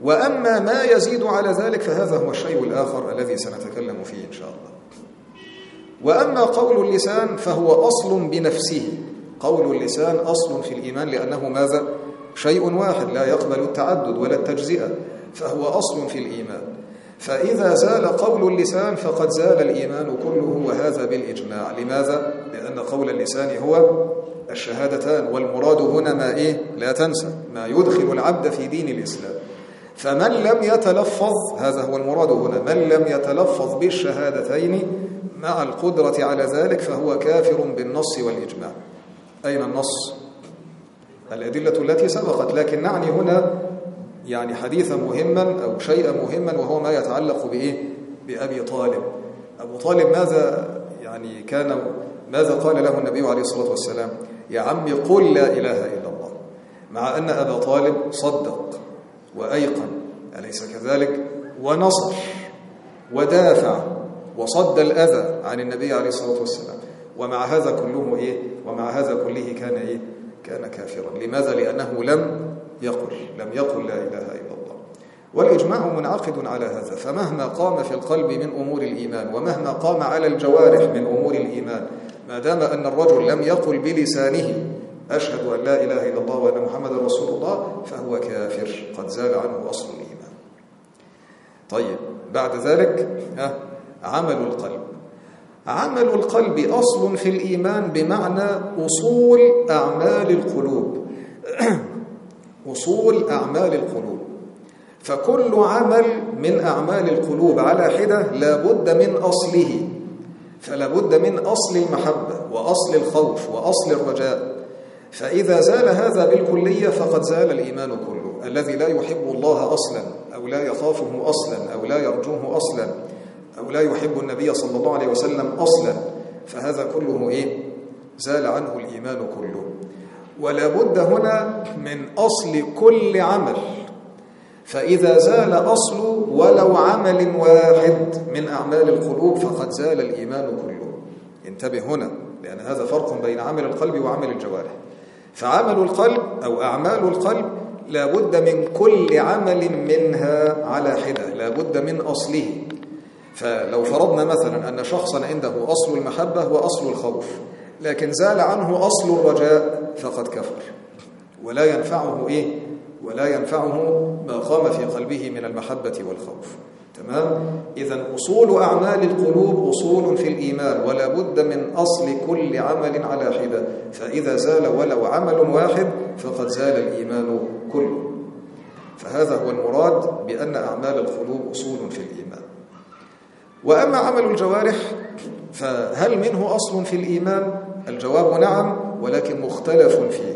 وأما ما يزيد على ذلك فهذا هو الشيء الآخر الذي سنتكلم فيه إن شاء الله. وأما قول اللسان فهو أصل بنفسه. قول اللسان أصل في الإيمان لأنه ماذا؟ شيء واحد لا يقبل التعدد ولا التجزئة، فهو أصل في الإيمان. فإذا زال قول اللسان فقد زال الإيمان كله، وهذا بالإجماع. لماذا؟ لأن قول اللسان هو الشهادتان، والمراد هنا ما إيه؟ لا تنسى ما يدخل العبد في دين الإسلام. فمن لم يتلفظ، هذا هو المراد هنا، من لم يتلفظ بالشهادتين مع القدرة على ذلك فهو كافر بالنص والإجماع. أين النص؟ الأدلة التي سبقت، لكن نعني هنا يعني حديثا مهما أو شيئا مهما، وهو ما يتعلق بإيه؟ بأبي طالب. أبو طالب ماذا يعني كان ماذا قال له النبي عليه الصلاة والسلام؟ يا عمي قل لا إله إلا الله، مع أن أبا طالب صدق وأيقن، أليس كذلك؟ ونصر ودافع وصد الأذى عن النبي عليه الصلاة والسلام، ومع هذا كله إيه؟ ومع هذا كله كان إيه؟ كان كافرا. لماذا؟ لأنه لم يقل لم يقل لا إله إلا الله. والإجماع منعقد على هذا، فمهما قام في القلب من أمور الإيمان ومهما قام على الجوارح من أمور الإيمان، ما دام أن الرجل لم يقل بلسانه أشهد أن لا إله إلا الله وأن محمد رسول الله فهو كافر، قد زال عنه أصل الإيمان. طيب، بعد ذلك عمل القلب. عمل القلب أصل في الإيمان بمعنى أصول أعمال القلوب. أصول أعمال القلوب، فكل عمل من أعمال القلوب على حدة لا بد من أصله، فلا بد من أصل المحبة وأصل الخوف وأصل الرجاء. فإذا زال هذا بالكلية فقد زال الإيمان كله. الذي لا يحب الله أصلا أو لا يخافه أصلا أو لا يرجوه أصلا أو لا يحب النبي صلى الله عليه وسلم أصلا، فهذا كله إيه؟ زال عنه الإيمان كله. ولا بد هنا من أصل كل عمل، فإذا زال أصل ولو عمل واحد من أعمال القلوب فقد زال الإيمان كله. انتبه هنا، لأن هذا فرق بين عمل القلب وعمل الجوارح. فعمل القلب أو أعمال القلب لا بد من كل عمل منها على حدة، لا بد من أصله. فلو فرضنا مثلا أن شخصا عنده أصل المحبة وأصل الخوف، لكن زال عنه أصل الرجاء فقد كفر، ولا ينفعه إيه؟ ولا ينفعه ما قام في قلبه من المحبة والخوف. تمام؟ إذن أصول أعمال القلوب أصول في الإيمان، ولا بد من أصل كل عمل على حدة، فإذا زال ولو عمل واحد فقد زال الإيمان كله. فهذا هو المراد بأن أعمال القلوب أصول في الإيمان. وأما عمل الجوارح فهل منه أصل في الإيمان؟ الجواب نعم، ولكن مختلف فيه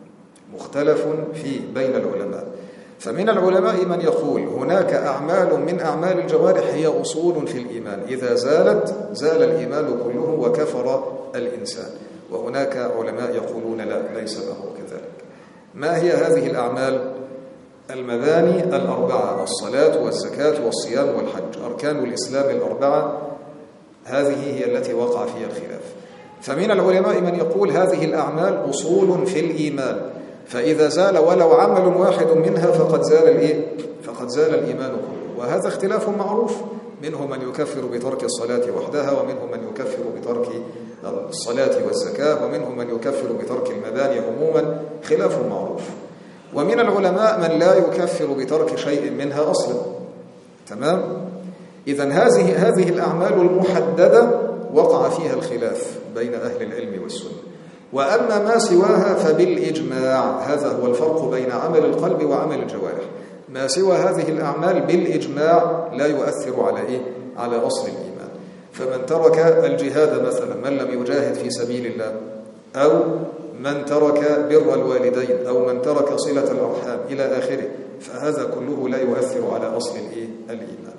مختلف فيه بين العلماء. فمن العلماء من يقول هناك أعمال من أعمال الجوارح هي أصول في الإيمان، إذا زالت زال الإيمان كله وكفر الإنسان. وهناك علماء يقولون لا، ليس له كذلك. ما هي هذه الأعمال؟ المباني الأربعة: الصلاة والزكاة والصيام والحج، أركان الإسلام الأربعة، هذه هي التي وقع فيها الخلاف. فمن العلماء من يقول هذه الأعمال أصول في الإيمان، فإذا زال ولو عمل واحد منها فقد زال الإيه؟ فقد زال الإيمان كله. وهذا اختلاف معروف، منهم من يكفر بترك الصلاة وحدها، ومنهم من يكفر بترك الصلاة والزكاة، ومنهم من يكفر بترك المباني عموما، خلاف معروف. ومن العلماء من لا يكفر بترك شيء منها أصلا. تمام؟ إذن هذه هذه الأعمال المحددة وقع فيها الخلاف بين أهل العلم والسنة. وأما ما سواها فبالإجماع، هذا هو الفرق بين عمل القلب وعمل الجوارح. ما سوى هذه الأعمال بالإجماع لا يؤثر على إيه؟ على أصل الإيمان. فمن ترك الجهاد مثلا، من لم يجاهد في سبيل الله، أو من ترك بر الوالدين، أو من ترك صلة الأرحام إلى آخره، فهذا كله لا يؤثر على أصل الإيه؟ الإيمان.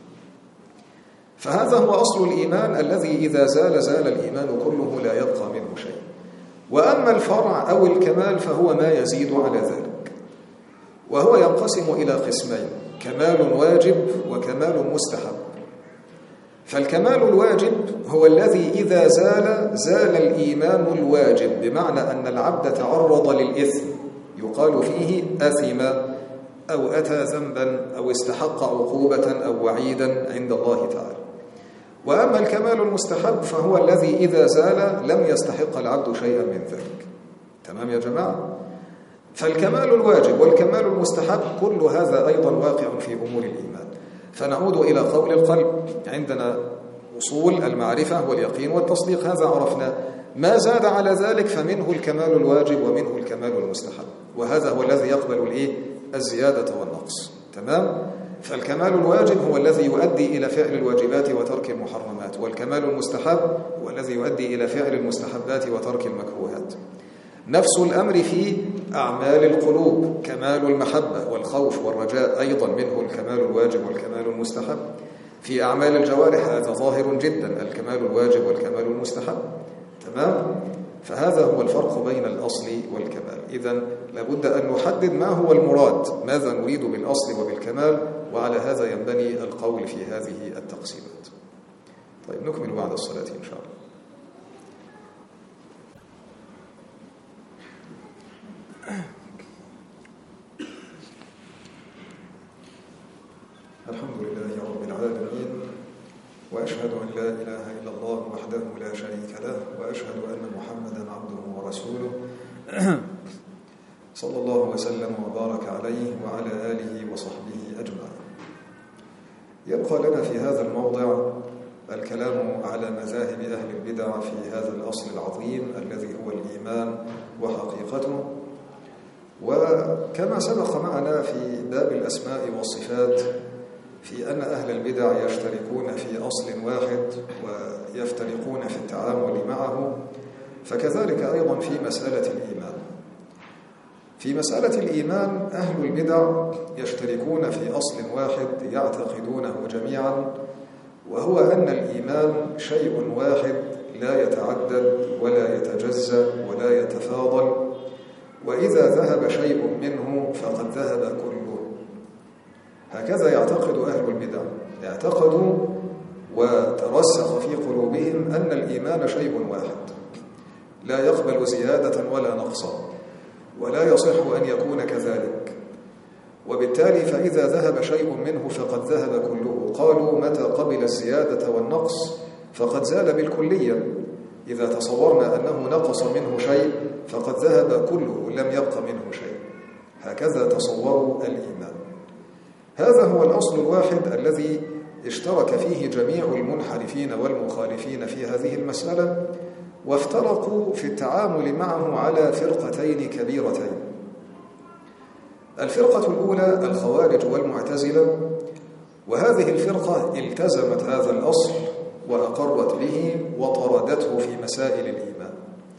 فهذا هو أصل الإيمان الذي إذا زال زال الإيمان كله، لا يبقى منه شيء. وأما الفرع أو الكمال فهو ما يزيد على ذلك، وهو ينقسم إلى قسمين: كمال واجب وكمال مستحب. فالكمال الواجب هو الذي إذا زال زال الإيمان الواجب، بمعنى أن العبد تعرض للإثم، يقال فيه أثم، أو أتى ذنبا أو استحق عقوبة أو وعيدا عند الله تعالى. وأما الكمال المستحب فهو الذي إذا زال لم يستحق العبد شيئا من ذلك. تمام يا جماعة؟ فالكمال الواجب والكمال المستحب كل هذا أيضا واقع في أمور الإيمان. فنعود إلى قول القلب. عندنا أصول المعرفة واليقين والتصديق، هذا عرفنا. ما زاد على ذلك فمنه الكمال الواجب ومنه الكمال المستحب، وهذا هو الذي يقبل الإيه؟ الزيادة والنقص. تمام؟ فالكمال الواجب هو الذي يؤدي إلى فعل الواجبات وترك المحرمات، والكمال المستحب هو الذي يؤدي إلى فعل المستحبات وترك المكروهات. نفس الأمر في أعمال القلوب، كمال المحبة والخوف والرجاء أيضا منه الكمال الواجب والكمال المستحب. في أعمال الجوارح هذا ظاهر جدا، الكمال الواجب والكمال المستحب. تمام؟ فهذا هو الفرق بين الأصل والكمال. إذن لابد أن نحدد ما هو المراد، ماذا نريد بالأصل وبالكمال، وعلى هذا ينبني القول في هذه التقسيمات. طيب نكمل بعد الصلاة إن شاء الله. الحمد لله رب العالمين، وأشهد أن لا إله إلا الله وحده لا شريك له، وأشهد أن محمدا عبده ورسوله صلى الله وسلم وبارك عليه وعلى آله وصحبه أجمعين. يبقى لنا في هذا الموضع الكلام على مذاهب أهل البدع في هذا الأصل العظيم الذي هو الإيمان وحقيقته. وكما سبق معنا في باب الأسماء والصفات في أن أهل البدع يشتركون في أصل واحد ويفترقون في التعامل معه، فكذلك أيضا في مسألة الإيمان. في مسألة الإيمان أهل البدع يشتركون في أصل واحد يعتقدونه جميعا، وهو أن الإيمان شيء واحد لا يتعدد ولا يتجزأ ولا يتفاضل، وإذا ذهب شيء منه فقد ذهب كله. هكذا يعتقد أهل البدع، يعتقدوا وترسخ في قلوبهم أن الإيمان شيء واحد لا يقبل زيادة ولا نقصا، ولا يصح أن يكون كذلك. وبالتالي فإذا ذهب شيء منه فقد ذهب كله. قالوا متى قبل الزيادة والنقص فقد زال بالكلية. إذا تصورنا أنه نقص منه شيء فقد ذهب كله، لم يبق منه شيء. هكذا تصوروا الإيمان. هذا هو الأصل الواحد الذي اشترك فيه جميع المنحرفين والمخالفين في هذه المسألة، وافترقوا في التعامل معه على فرقتين كبيرتين. الفرقة الأولى الخوارج والمعتزلة، وهذه الفرقة التزمت هذا الأصل وأقرت به وطردته في مسائل الإيمان.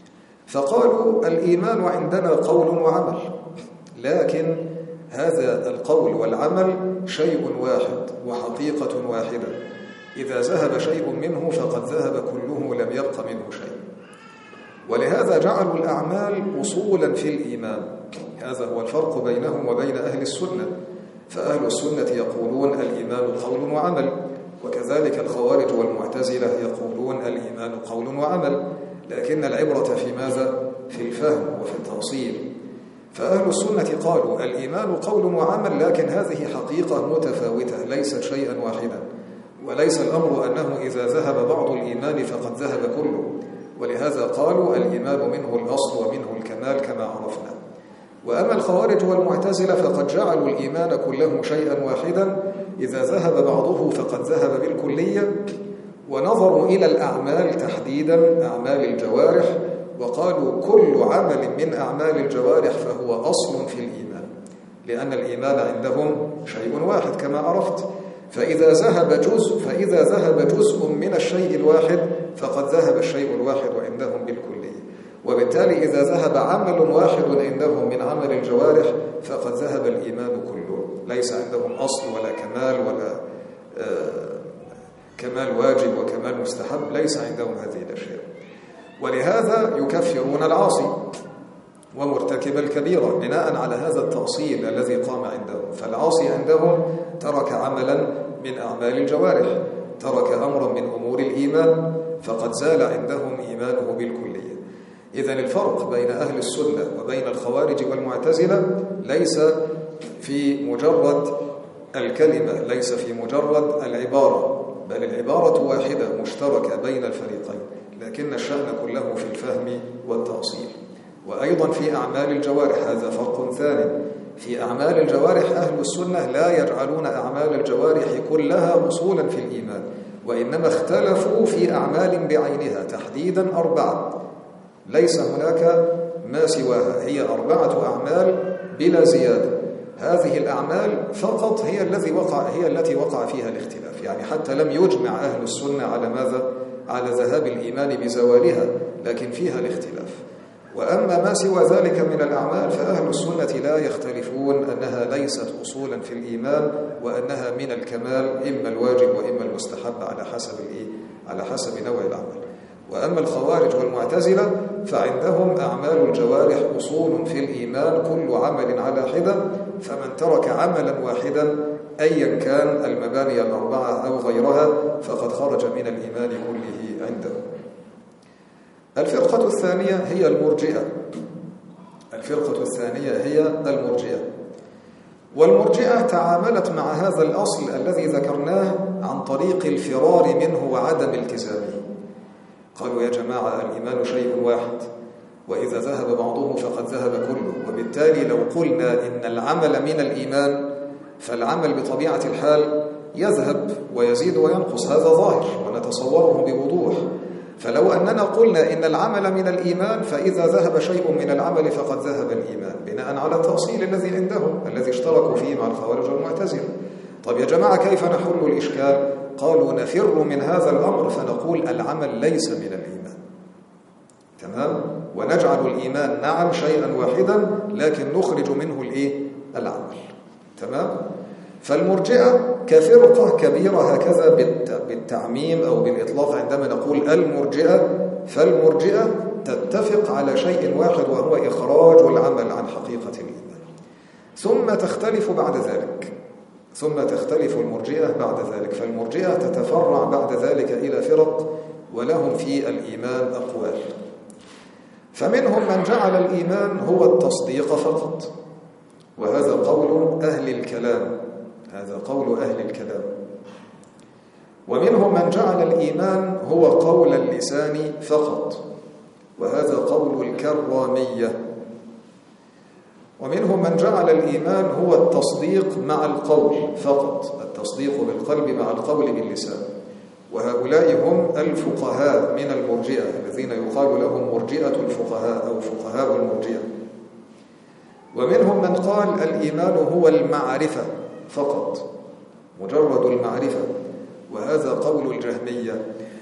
فقالوا الإيمان عندنا قول وعمل، لكن هذا القول والعمل شيء واحد وحقيقة واحدة، إذا ذهب شيء منه فقد ذهب كله، لم يبق منه شيء. ولهذا جعلوا الأعمال أصولا في الإيمان. هذا هو الفرق بينهم وبين أهل السنة. فأهل السنة يقولون الإيمان قول وعمل، وكذلك الخوارج والمعتزلة يقولون الإيمان قول وعمل، لكن العبرة في ماذا؟ في الفهم وفي التوصيل. فأهل السنة قالوا الإيمان قول وعمل، لكن هذه حقيقة متفاوتة ليست شيئا واحدا، وليس الأمر أنه إذا ذهب بعض الإيمان فقد ذهب كله. ولهذا قالوا الإيمان منه الأصل ومنه الكمال كما عرفنا. وأما الخوارج والمعتزلة فقد جعلوا الإيمان كله شيئا واحدا، إذا ذهب بعضه فقد ذهب بالكلية، ونظروا إلى الأعمال تحديدا أعمال الجوارح، وقالوا كل عمل من أعمال الجوارح فهو أصل في الإيمان، لأن الإيمان عندهم شيء واحد كما عرفت. فإذا ذهب جزء فإذا ذهب جزء من الشيء الواحد فقد ذهب الشيء الواحد عندهم بالكلية. وبالتالي إذا ذهب عمل واحد عندهم من عمل الجوارح فقد ذهب الإيمان كله، ليس عندهم أصل ولا كمال ولا آه كمال واجب وكمال مستحب، ليس عندهم هذه الأشياء. ولهذا يكفرون العاصي ومرتكب الكبيرة بناء على هذا التأصيل الذي قام عندهم. فالعاصي عندهم ترك عملا من أعمال الجوارح، ترك أمرا من أمور الإيمان، فقد زال عندهم إيمانه بالكلية. إذن الفرق بين أهل السنة وبين الخوارج والمعتزلة ليس في مجرد الكلمة، ليس في مجرد العبارة، بل العبارة واحدة مشتركة بين الفريقين، لكن الشأن كله في الفهم والتأصيل. وأيضا في أعمال الجوارح، هذا فرق ثاني. في أعمال الجوارح أهل السنة لا يجعلون أعمال الجوارح كلها أصولا في الإيمان، وإنما اختلفوا في أعمال بعينها، تحديدا أربعة ليس هناك ما سواها، هي أربعة أعمال بلا زيادة. هذه الأعمال فقط هي الذي وقع هي التي وقع فيها الاختلاف، يعني حتى لم يجمع أهل السنة على ماذا؟ على ذهاب الإيمان بزوالها، لكن فيها الاختلاف. وأما ما سوى ذلك من الأعمال فأهل السنة لا يختلفون أنها ليست أصولا في الإيمان، وأنها من الكمال، إما الواجب وإما المستحب على حسب الإيه؟ على حسب نوع العمل. وأما الخوارج والمعتزلة فعندهم أعمال الجوارح أصول في الإيمان، كل عمل على حدة، فمن ترك عملا واحدا أيا كان المباني الأربعة أو غيرها فقد خرج من الإيمان كله عندهم. الفرقة الثانية هي المرجئة. الفرقة الثانية هي المرجئة. والمرجئة تعاملت مع هذا الأصل الذي ذكرناه عن طريق الفرار منه وعدم التزامه. قالوا يا جماعة الإيمان شيء واحد، وإذا ذهب بعضه فقد ذهب كله، وبالتالي لو قلنا إن العمل من الإيمان فالعمل بطبيعة الحال يذهب ويزيد وينقص، هذا ظاهر ونتصوره بوضوح. فلو أننا قلنا إن العمل من الإيمان فإذا ذهب شيء من العمل فقد ذهب الإيمان، بناء على التأصيل الذي عندهم الذي اشتركوا فيه مع الخوارج والمعتزلة. طب يا جماعة كيف نحل الإشكال؟ قالوا نفر من هذا الأمر فنقول العمل ليس من الإيمان، تمام؟ ونجعل الإيمان نعم شيئا واحدا لكن نخرج منه الإيه؟ العمل، تمام؟ فالمرجئة كفرقة كبيرة هكذا بالتعميم أو بالإطلاق، عندما نقول المرجئة فالمرجئة تتفق على شيء واحد وهو إخراج العمل عن حقيقة الإيمان. ثم تختلف بعد ذلك ثم تختلف المرجئة بعد ذلك فالمرجئة تتفرع بعد ذلك إلى فرق، ولهم في الإيمان أقوال. فمنهم من جعل الإيمان هو التصديق فقط، وهذا قول أهل الكلام هذا قول أهل الكلام. ومنهم من جعل الإيمان هو قول اللسان فقط، وهذا قول الكرامية. ومنهم من جعل الإيمان هو التصديق مع القول فقط، التصديق بالقلب مع القول باللسان، وهؤلاء هم الفقهاء من المرجئة الذين يقال لهم مرجئة الفقهاء أو فقهاء المرجئة. ومنهم من قال الإيمان هو المعرفة فقط، مجرد المعرفة، وهذا قول الجهمية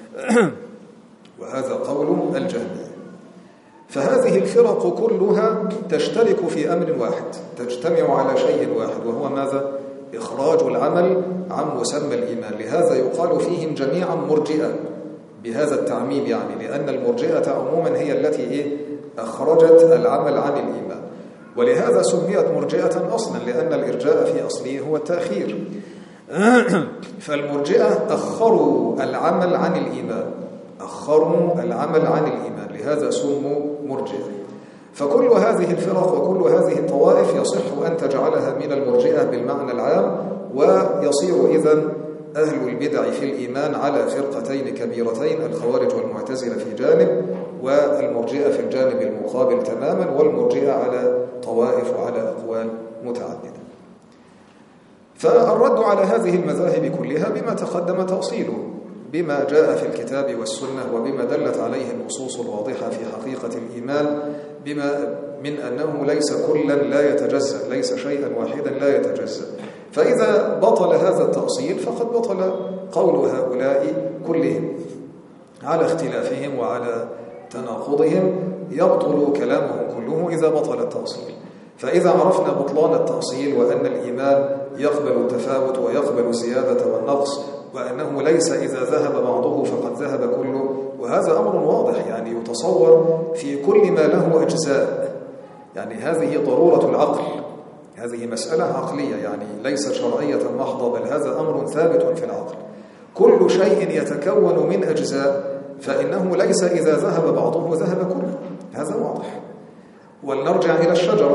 وهذا قول الجهمية. فهذه الفرق كلها تشترك في أمر واحد، تجتمع على شيء واحد، وهو ماذا؟ إخراج العمل عن مسمى الإيمان. لهذا يقال فيهم جميعا مرجئة بهذا التعميم، يعني لأن المرجئة عموما هي التي إيه؟ أخرجت العمل عن الإيمان، ولهذا سميت مرجئة أصلا، لأن الإرجاء في أصله هو التأخير. فالمرجئة أخروا العمل عن الإيمان أخروا العمل عن الإيمان لهذا سموا مرجئة. فكل هذه الفرق وكل هذه الطوائف يصح أن تجعلها من المرجئة بالمعنى العام، ويصير إذن أهل البدع في الإيمان على فرقتين كبيرتين، الخوارج والمعتزلة في جانب، والمرجئة في الجانب المقابل تماما، والمرجئة على طوائف وعلى أقوال متعددة. فالرد على هذه المذاهب كلها بما تقدم تأصيله، بما جاء في الكتاب والسنة، وبما دلت عليه النصوص الواضحة في حقيقة الإيمان، بما من أنه ليس كلا لا يتجزأ، ليس شيئا واحدا لا يتجزأ. فإذا بطل هذا التأصيل فقد بطل قول هؤلاء كلهم على اختلافهم وعلى تناقضهم، يبطل كلامهم كله إذا بطل التأصيل. فإذا عرفنا بطلان التأصيل وأن الإيمان يقبل التفاوت ويقبل الزيادة والنقص، وأنه ليس إذا ذهب بعضه فقد ذهب كله، وهذا أمر واضح يعني يتصور في كل ما له أجزاء، يعني هذه ضرورة العقل، هذه مسألة عقلية يعني ليست شرعية محضة، بل هذا أمر ثابت في العقل. كل شيء يتكون من أجزاء فإنه ليس إذا ذهب بعضه ذهب كله، هذا واضح. ولنرجع إلى الشجرة،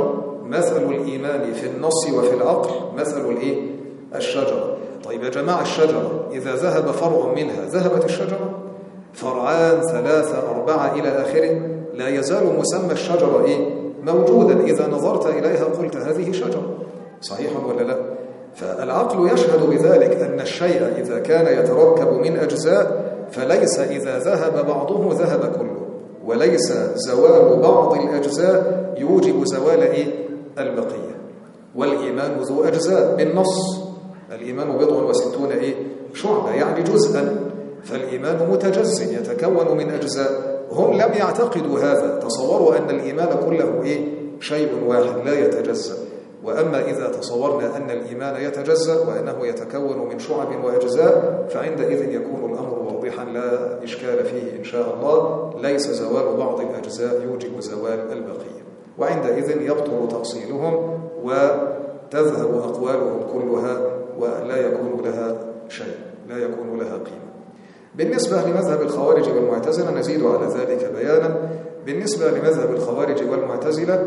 مثل الإيمان في النص وفي العقل مثل الإيه؟ الشجرة. طيب يا جماعة، الشجرة إذا ذهب فرع منها ذهبت الشجرة؟ فرعان ثلاثة أربعة إلى آخره، لا يزال مسمى الشجرة إيه؟ موجودا. إذا نظرت إليها قلت هذه شجرة، صحيح ولا لا؟ فالعقل يشهد بذلك أن الشيء إذا كان يتركب من أجزاء فليس إذا ذهب بعضه ذهب كله، وليس زوال بعض الأجزاء يوجب زوال إيه؟ البقية. والإيمان ذو أجزاء بالنص، الإيمان بضع وستون إيه؟ شعبة، يعني جزءا، فالإيمان متجزئ يتكون من أجزاء. هم لم يعتقدوا هذا، تصوروا أن الإيمان كله إيه؟ شيء واحد لا يتجزأ. وأما إذا تصورنا أن الإيمان يتجزأ وأنه يتكون من شعب وأجزاء فعندئذ يكون الأمر واضحا لا إشكال فيه إن شاء الله، ليس زوال بعض الأجزاء يوجب زوال البقية، وعندئذ يبطل تفصيلهم وتذهب أقوالهم كلها ولا يكون لها شيء، لا يكون لها قيمة. بالنسبة لمذهب الخوارج والمعتزلة نزيد على ذلك بيانا. بالنسبة لمذهب الخوارج والمعتزلة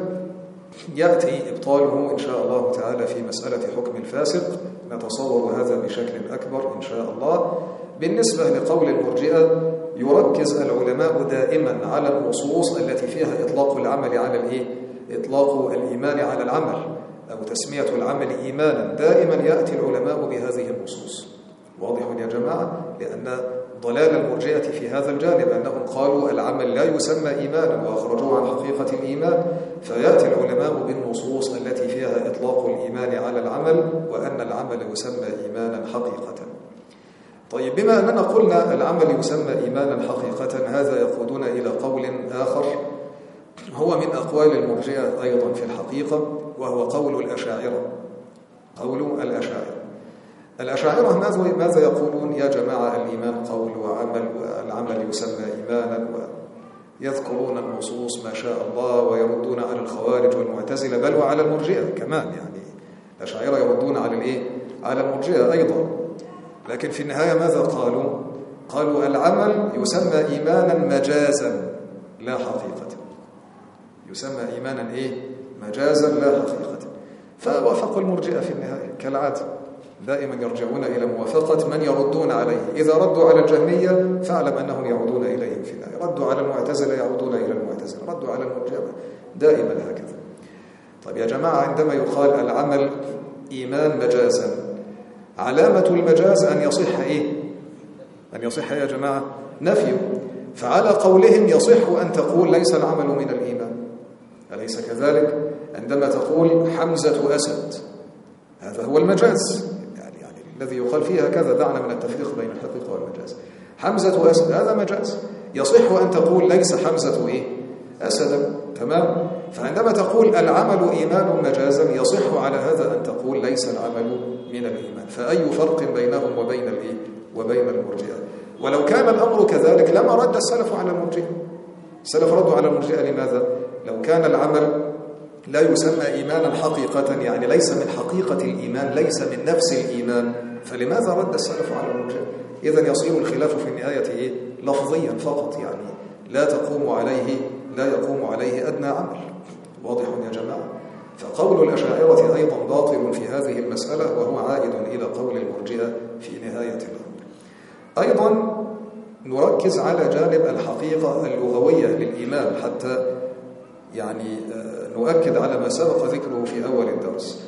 يأتي إبطاله إن شاء الله تعالى في مسألة حكم الفاسق، نتصور هذا بشكل أكبر إن شاء الله. بالنسبة لقول المرجئة يركز العلماء دائما على النصوص التي فيها إطلاق العمل على الإيه؟ إطلاق الإيمان على العمل أو تسمية العمل إيمانا، دائما يأتي العلماء بهذه النصوص. واضح يا جماعة؟ لأن ضلال المرجئة في هذا الجانب أنهم قالوا العمل لا يسمى إيمانا وأخرجوه عن حقيقة الإيمان، فيأتي العلماء بالنصوص التي فيها إطلاق الإيمان على العمل وأن العمل يسمى إيمانا حقيقة. طيب، بما أننا قلنا العمل يسمى إيمانا حقيقة، هذا يقودنا إلى قول آخر هو من أقوال المرجئة أيضا في الحقيقة، وهو قول الأشاعرة. قول الأشاعرة الأشاعرة ماذا يقولون؟ يا جماعة، الإيمان قول وعمل، والعمل يسمى إيمانا، ويذكرون النصوص ما شاء الله، ويردون على الخوارج والمعتزلة بل وعلى المرجئة كمان. يعني الأشاعرة يردون على الإيه؟ على المرجئة أيضا. لكن في النهاية ماذا قالوا؟ قالوا العمل يسمى إيمانا مجازا لا حقيقة. يسمى إيمانا إيه؟ مجازا لا حقيقة. فوافقوا المرجئة في النهاية كالعادة، دائما يرجعون إلى موافقة من يردون عليه. إذا ردوا على الجهمية فاعلم أنهم يعودون إليهم في النهاية، ردوا على المعتزلة يعودون إلى المعتزلة، ردوا على المرجئة، دائما هكذا. طيب يا جماعة، عندما يقال العمل إيمان مجازا، علامة المجاز أن يصح إيه؟ أن يصح يا جماعة نفيه. فعلى قولهم يصح أن تقول ليس العمل من الإيمان، أليس كذلك؟ عندما تقول حمزة أسد، هذا هو المجاز، يعني, يعني الذي يقال فيه هكذا. دعنا من التفريق بين الحقيقة والمجاز. حمزة أسد هذا مجاز، يصح أن تقول ليس حمزة إيه؟ أسدا، تمام؟ فعندما تقول العمل إيمان مجازا يصح على هذا أن تقول ليس العمل من الإيمان. فأي فرق بينهم وبين الإيه؟ وبين المرجئة؟ ولو كان الأمر كذلك لما رد السلف على المرجئة. السلف ردوا على المرجئة لماذا؟ لو كان العمل لا يسمى إيمانا حقيقة، يعني ليس من حقيقة الإيمان، ليس من نفس الإيمان، فلماذا رد السلف على المرجئة؟ إذن يصير الخلاف في النهاية إيه؟ لفظيا فقط، يعني لا تقوم عليه لا يقوم عليه أدنى عمل. واضح يا جماعة؟ فقول الأشاعرة أيضا باطل في هذه المسألة، وهو عائد إلى قول المرجئة في نهاية الأمر. أيضا نركز على جانب الحقيقة اللغوية للإيمان حتى يعني نؤكد على ما سبق ذكره في أول الدرس.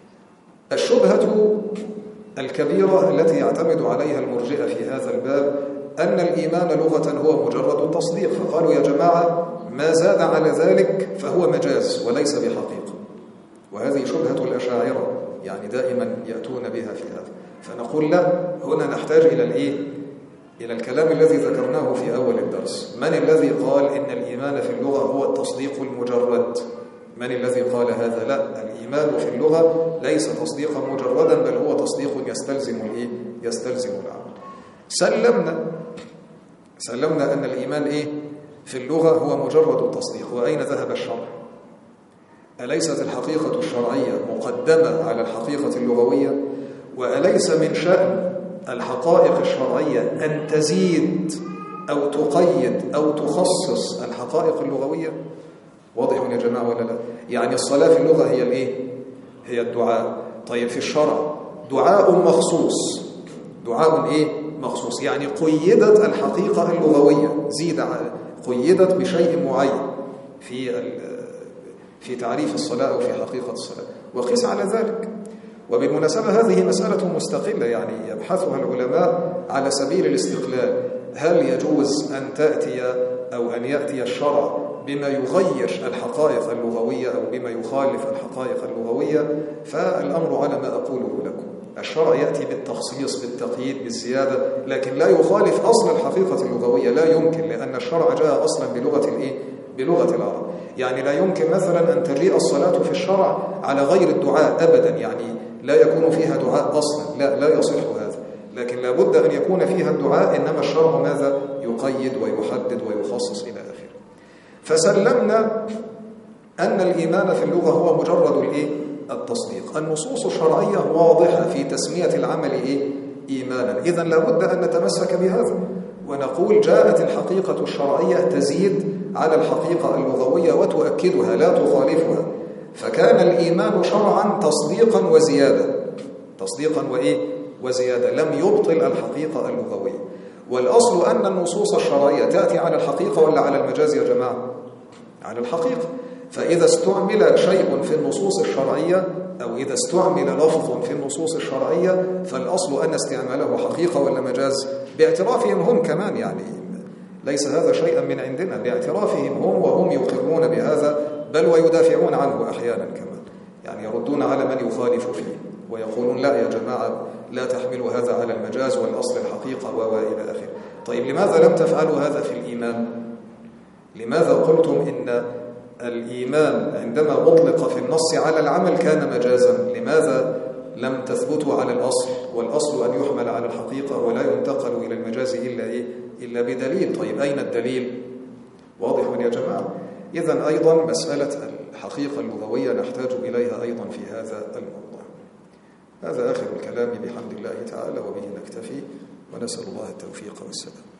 الشبهة الكبيرة التي يعتمد عليها المرجئة في هذا الباب أن الإيمان لغة هو مجرد التصديق، فقالوا يا جماعة ما زاد على ذلك فهو مجاز وليس بحقيقة، وهذه شبهة الأشاعرة يعني دائما يأتون بها في هذا. فنقول لا، هنا نحتاج إلى الإيه؟ إلى الكلام الذي ذكرناه في أول الدرس. من الذي قال إن الإيمان في اللغة هو التصديق المجرد؟ من الذي قال هذا؟ لا، الإيمان في اللغة ليس تصديقا مجردا، بل هو تصديق يستلزم الإيه؟ يستلزم العمل. سلمنا سلمنا أن الإيمان إيه؟ في اللغة هو مجرد التصديق. وأين ذهب الشرع؟ أليست الحقيقة الشرعية مقدمة على الحقيقة اللغوية؟ وأليس من شأن الحقائق الشرعية أن تزيد أو تقيد أو تخصص الحقائق اللغوية؟ واضح يا جماعة ولا لا؟ يعني الصلاة في اللغة هي الإيه؟ هي الدعاء. طيب في الشرع دعاء مخصوص، دعاء إيه؟ مخصوص، يعني قيدت الحقيقة اللغوية، زيد قيدت بشيء معين في في تعريف الصلاة أو في حقيقة الصلاة. وقس على ذلك. وبالمناسبة هذه مسألة مستقلة يعني يبحثها العلماء على سبيل الاستقلال. هل يجوز أن تأتي أو أن يأتي الشرع بما يغير الحقائق اللغوية أو بما يخالف الحقائق اللغوية؟ فالأمر على ما أقوله لكم. الشرع يأتي بالتخصيص بالتقييد بالزيادة، لكن لا يخالف أصل الحقيقة اللغوية، لا يمكن، لأن الشرع جاء أصلا بلغة الإيه؟ بلغة العرب. يعني لا يمكن مثلا أن تجيء الصلاة في الشرع على غير الدعاء أبدا، يعني لا يكون فيها دعاء أصلا، لا لا يصح هذا، لكن لا بد أن يكون فيها الدعاء، إنما الشرع ماذا؟ يقيد ويحدد ويخصص إلى آخره. فسلمنا أن الإيمان في اللغة هو مجرد الإيه؟ التصديق. النصوص الشرعية واضحة في تسمية العمل إيه؟ إيمانا. إذن لا بد أن نتمسك بهذا ونقول جاءت الحقيقة الشرعية تزيد على الحقيقة اللغوية وتؤكدها لا تخالفها، فكان الإيمان شرعا تصديقا وزيادة، تصديقا وإيه؟ وزيادة، لم يبطل الحقيقة اللغوية. والأصل أن النصوص الشرعية تأتي على الحقيقة ولا على المجاز يا جماعة؟ على الحقيقة. فإذا استعمل شيء في النصوص الشرعية أو إذا استعمل لفظ في النصوص الشرعية فالأصل أن استعماله حقيقة ولا مجاز، باعترافهم هم كمان، يعني ليس هذا شيئا من عندنا، باعترافهم هم وهم يقرون بهذا، بل ويدافعون عنه أحيانا كمان، يعني يردون على من يخالف فيه ويقولون لا يا جماعة لا تحملوا هذا على المجاز والأصل الحقيقة وإلى آخره. طيب لماذا لم تفعلوا هذا في الإيمان؟ لماذا قلتم إن الإيمان عندما أطلق في النص على العمل كان مجازا؟ لماذا لم تثبتوا على الأصل؟ والأصل أن يحمل على الحقيقة ولا ينتقل إلى المجاز إلا إيه؟ إلا بدليل. طيب أين الدليل؟ واضح يا جماعة؟ إذن أيضا مسألة الحقيقة اللغوية نحتاج إليها أيضا في هذا الموضوع. هذا آخر الكلام بحمد الله تعالى، وبه نكتفي، ونسأل الله التوفيق والسلام.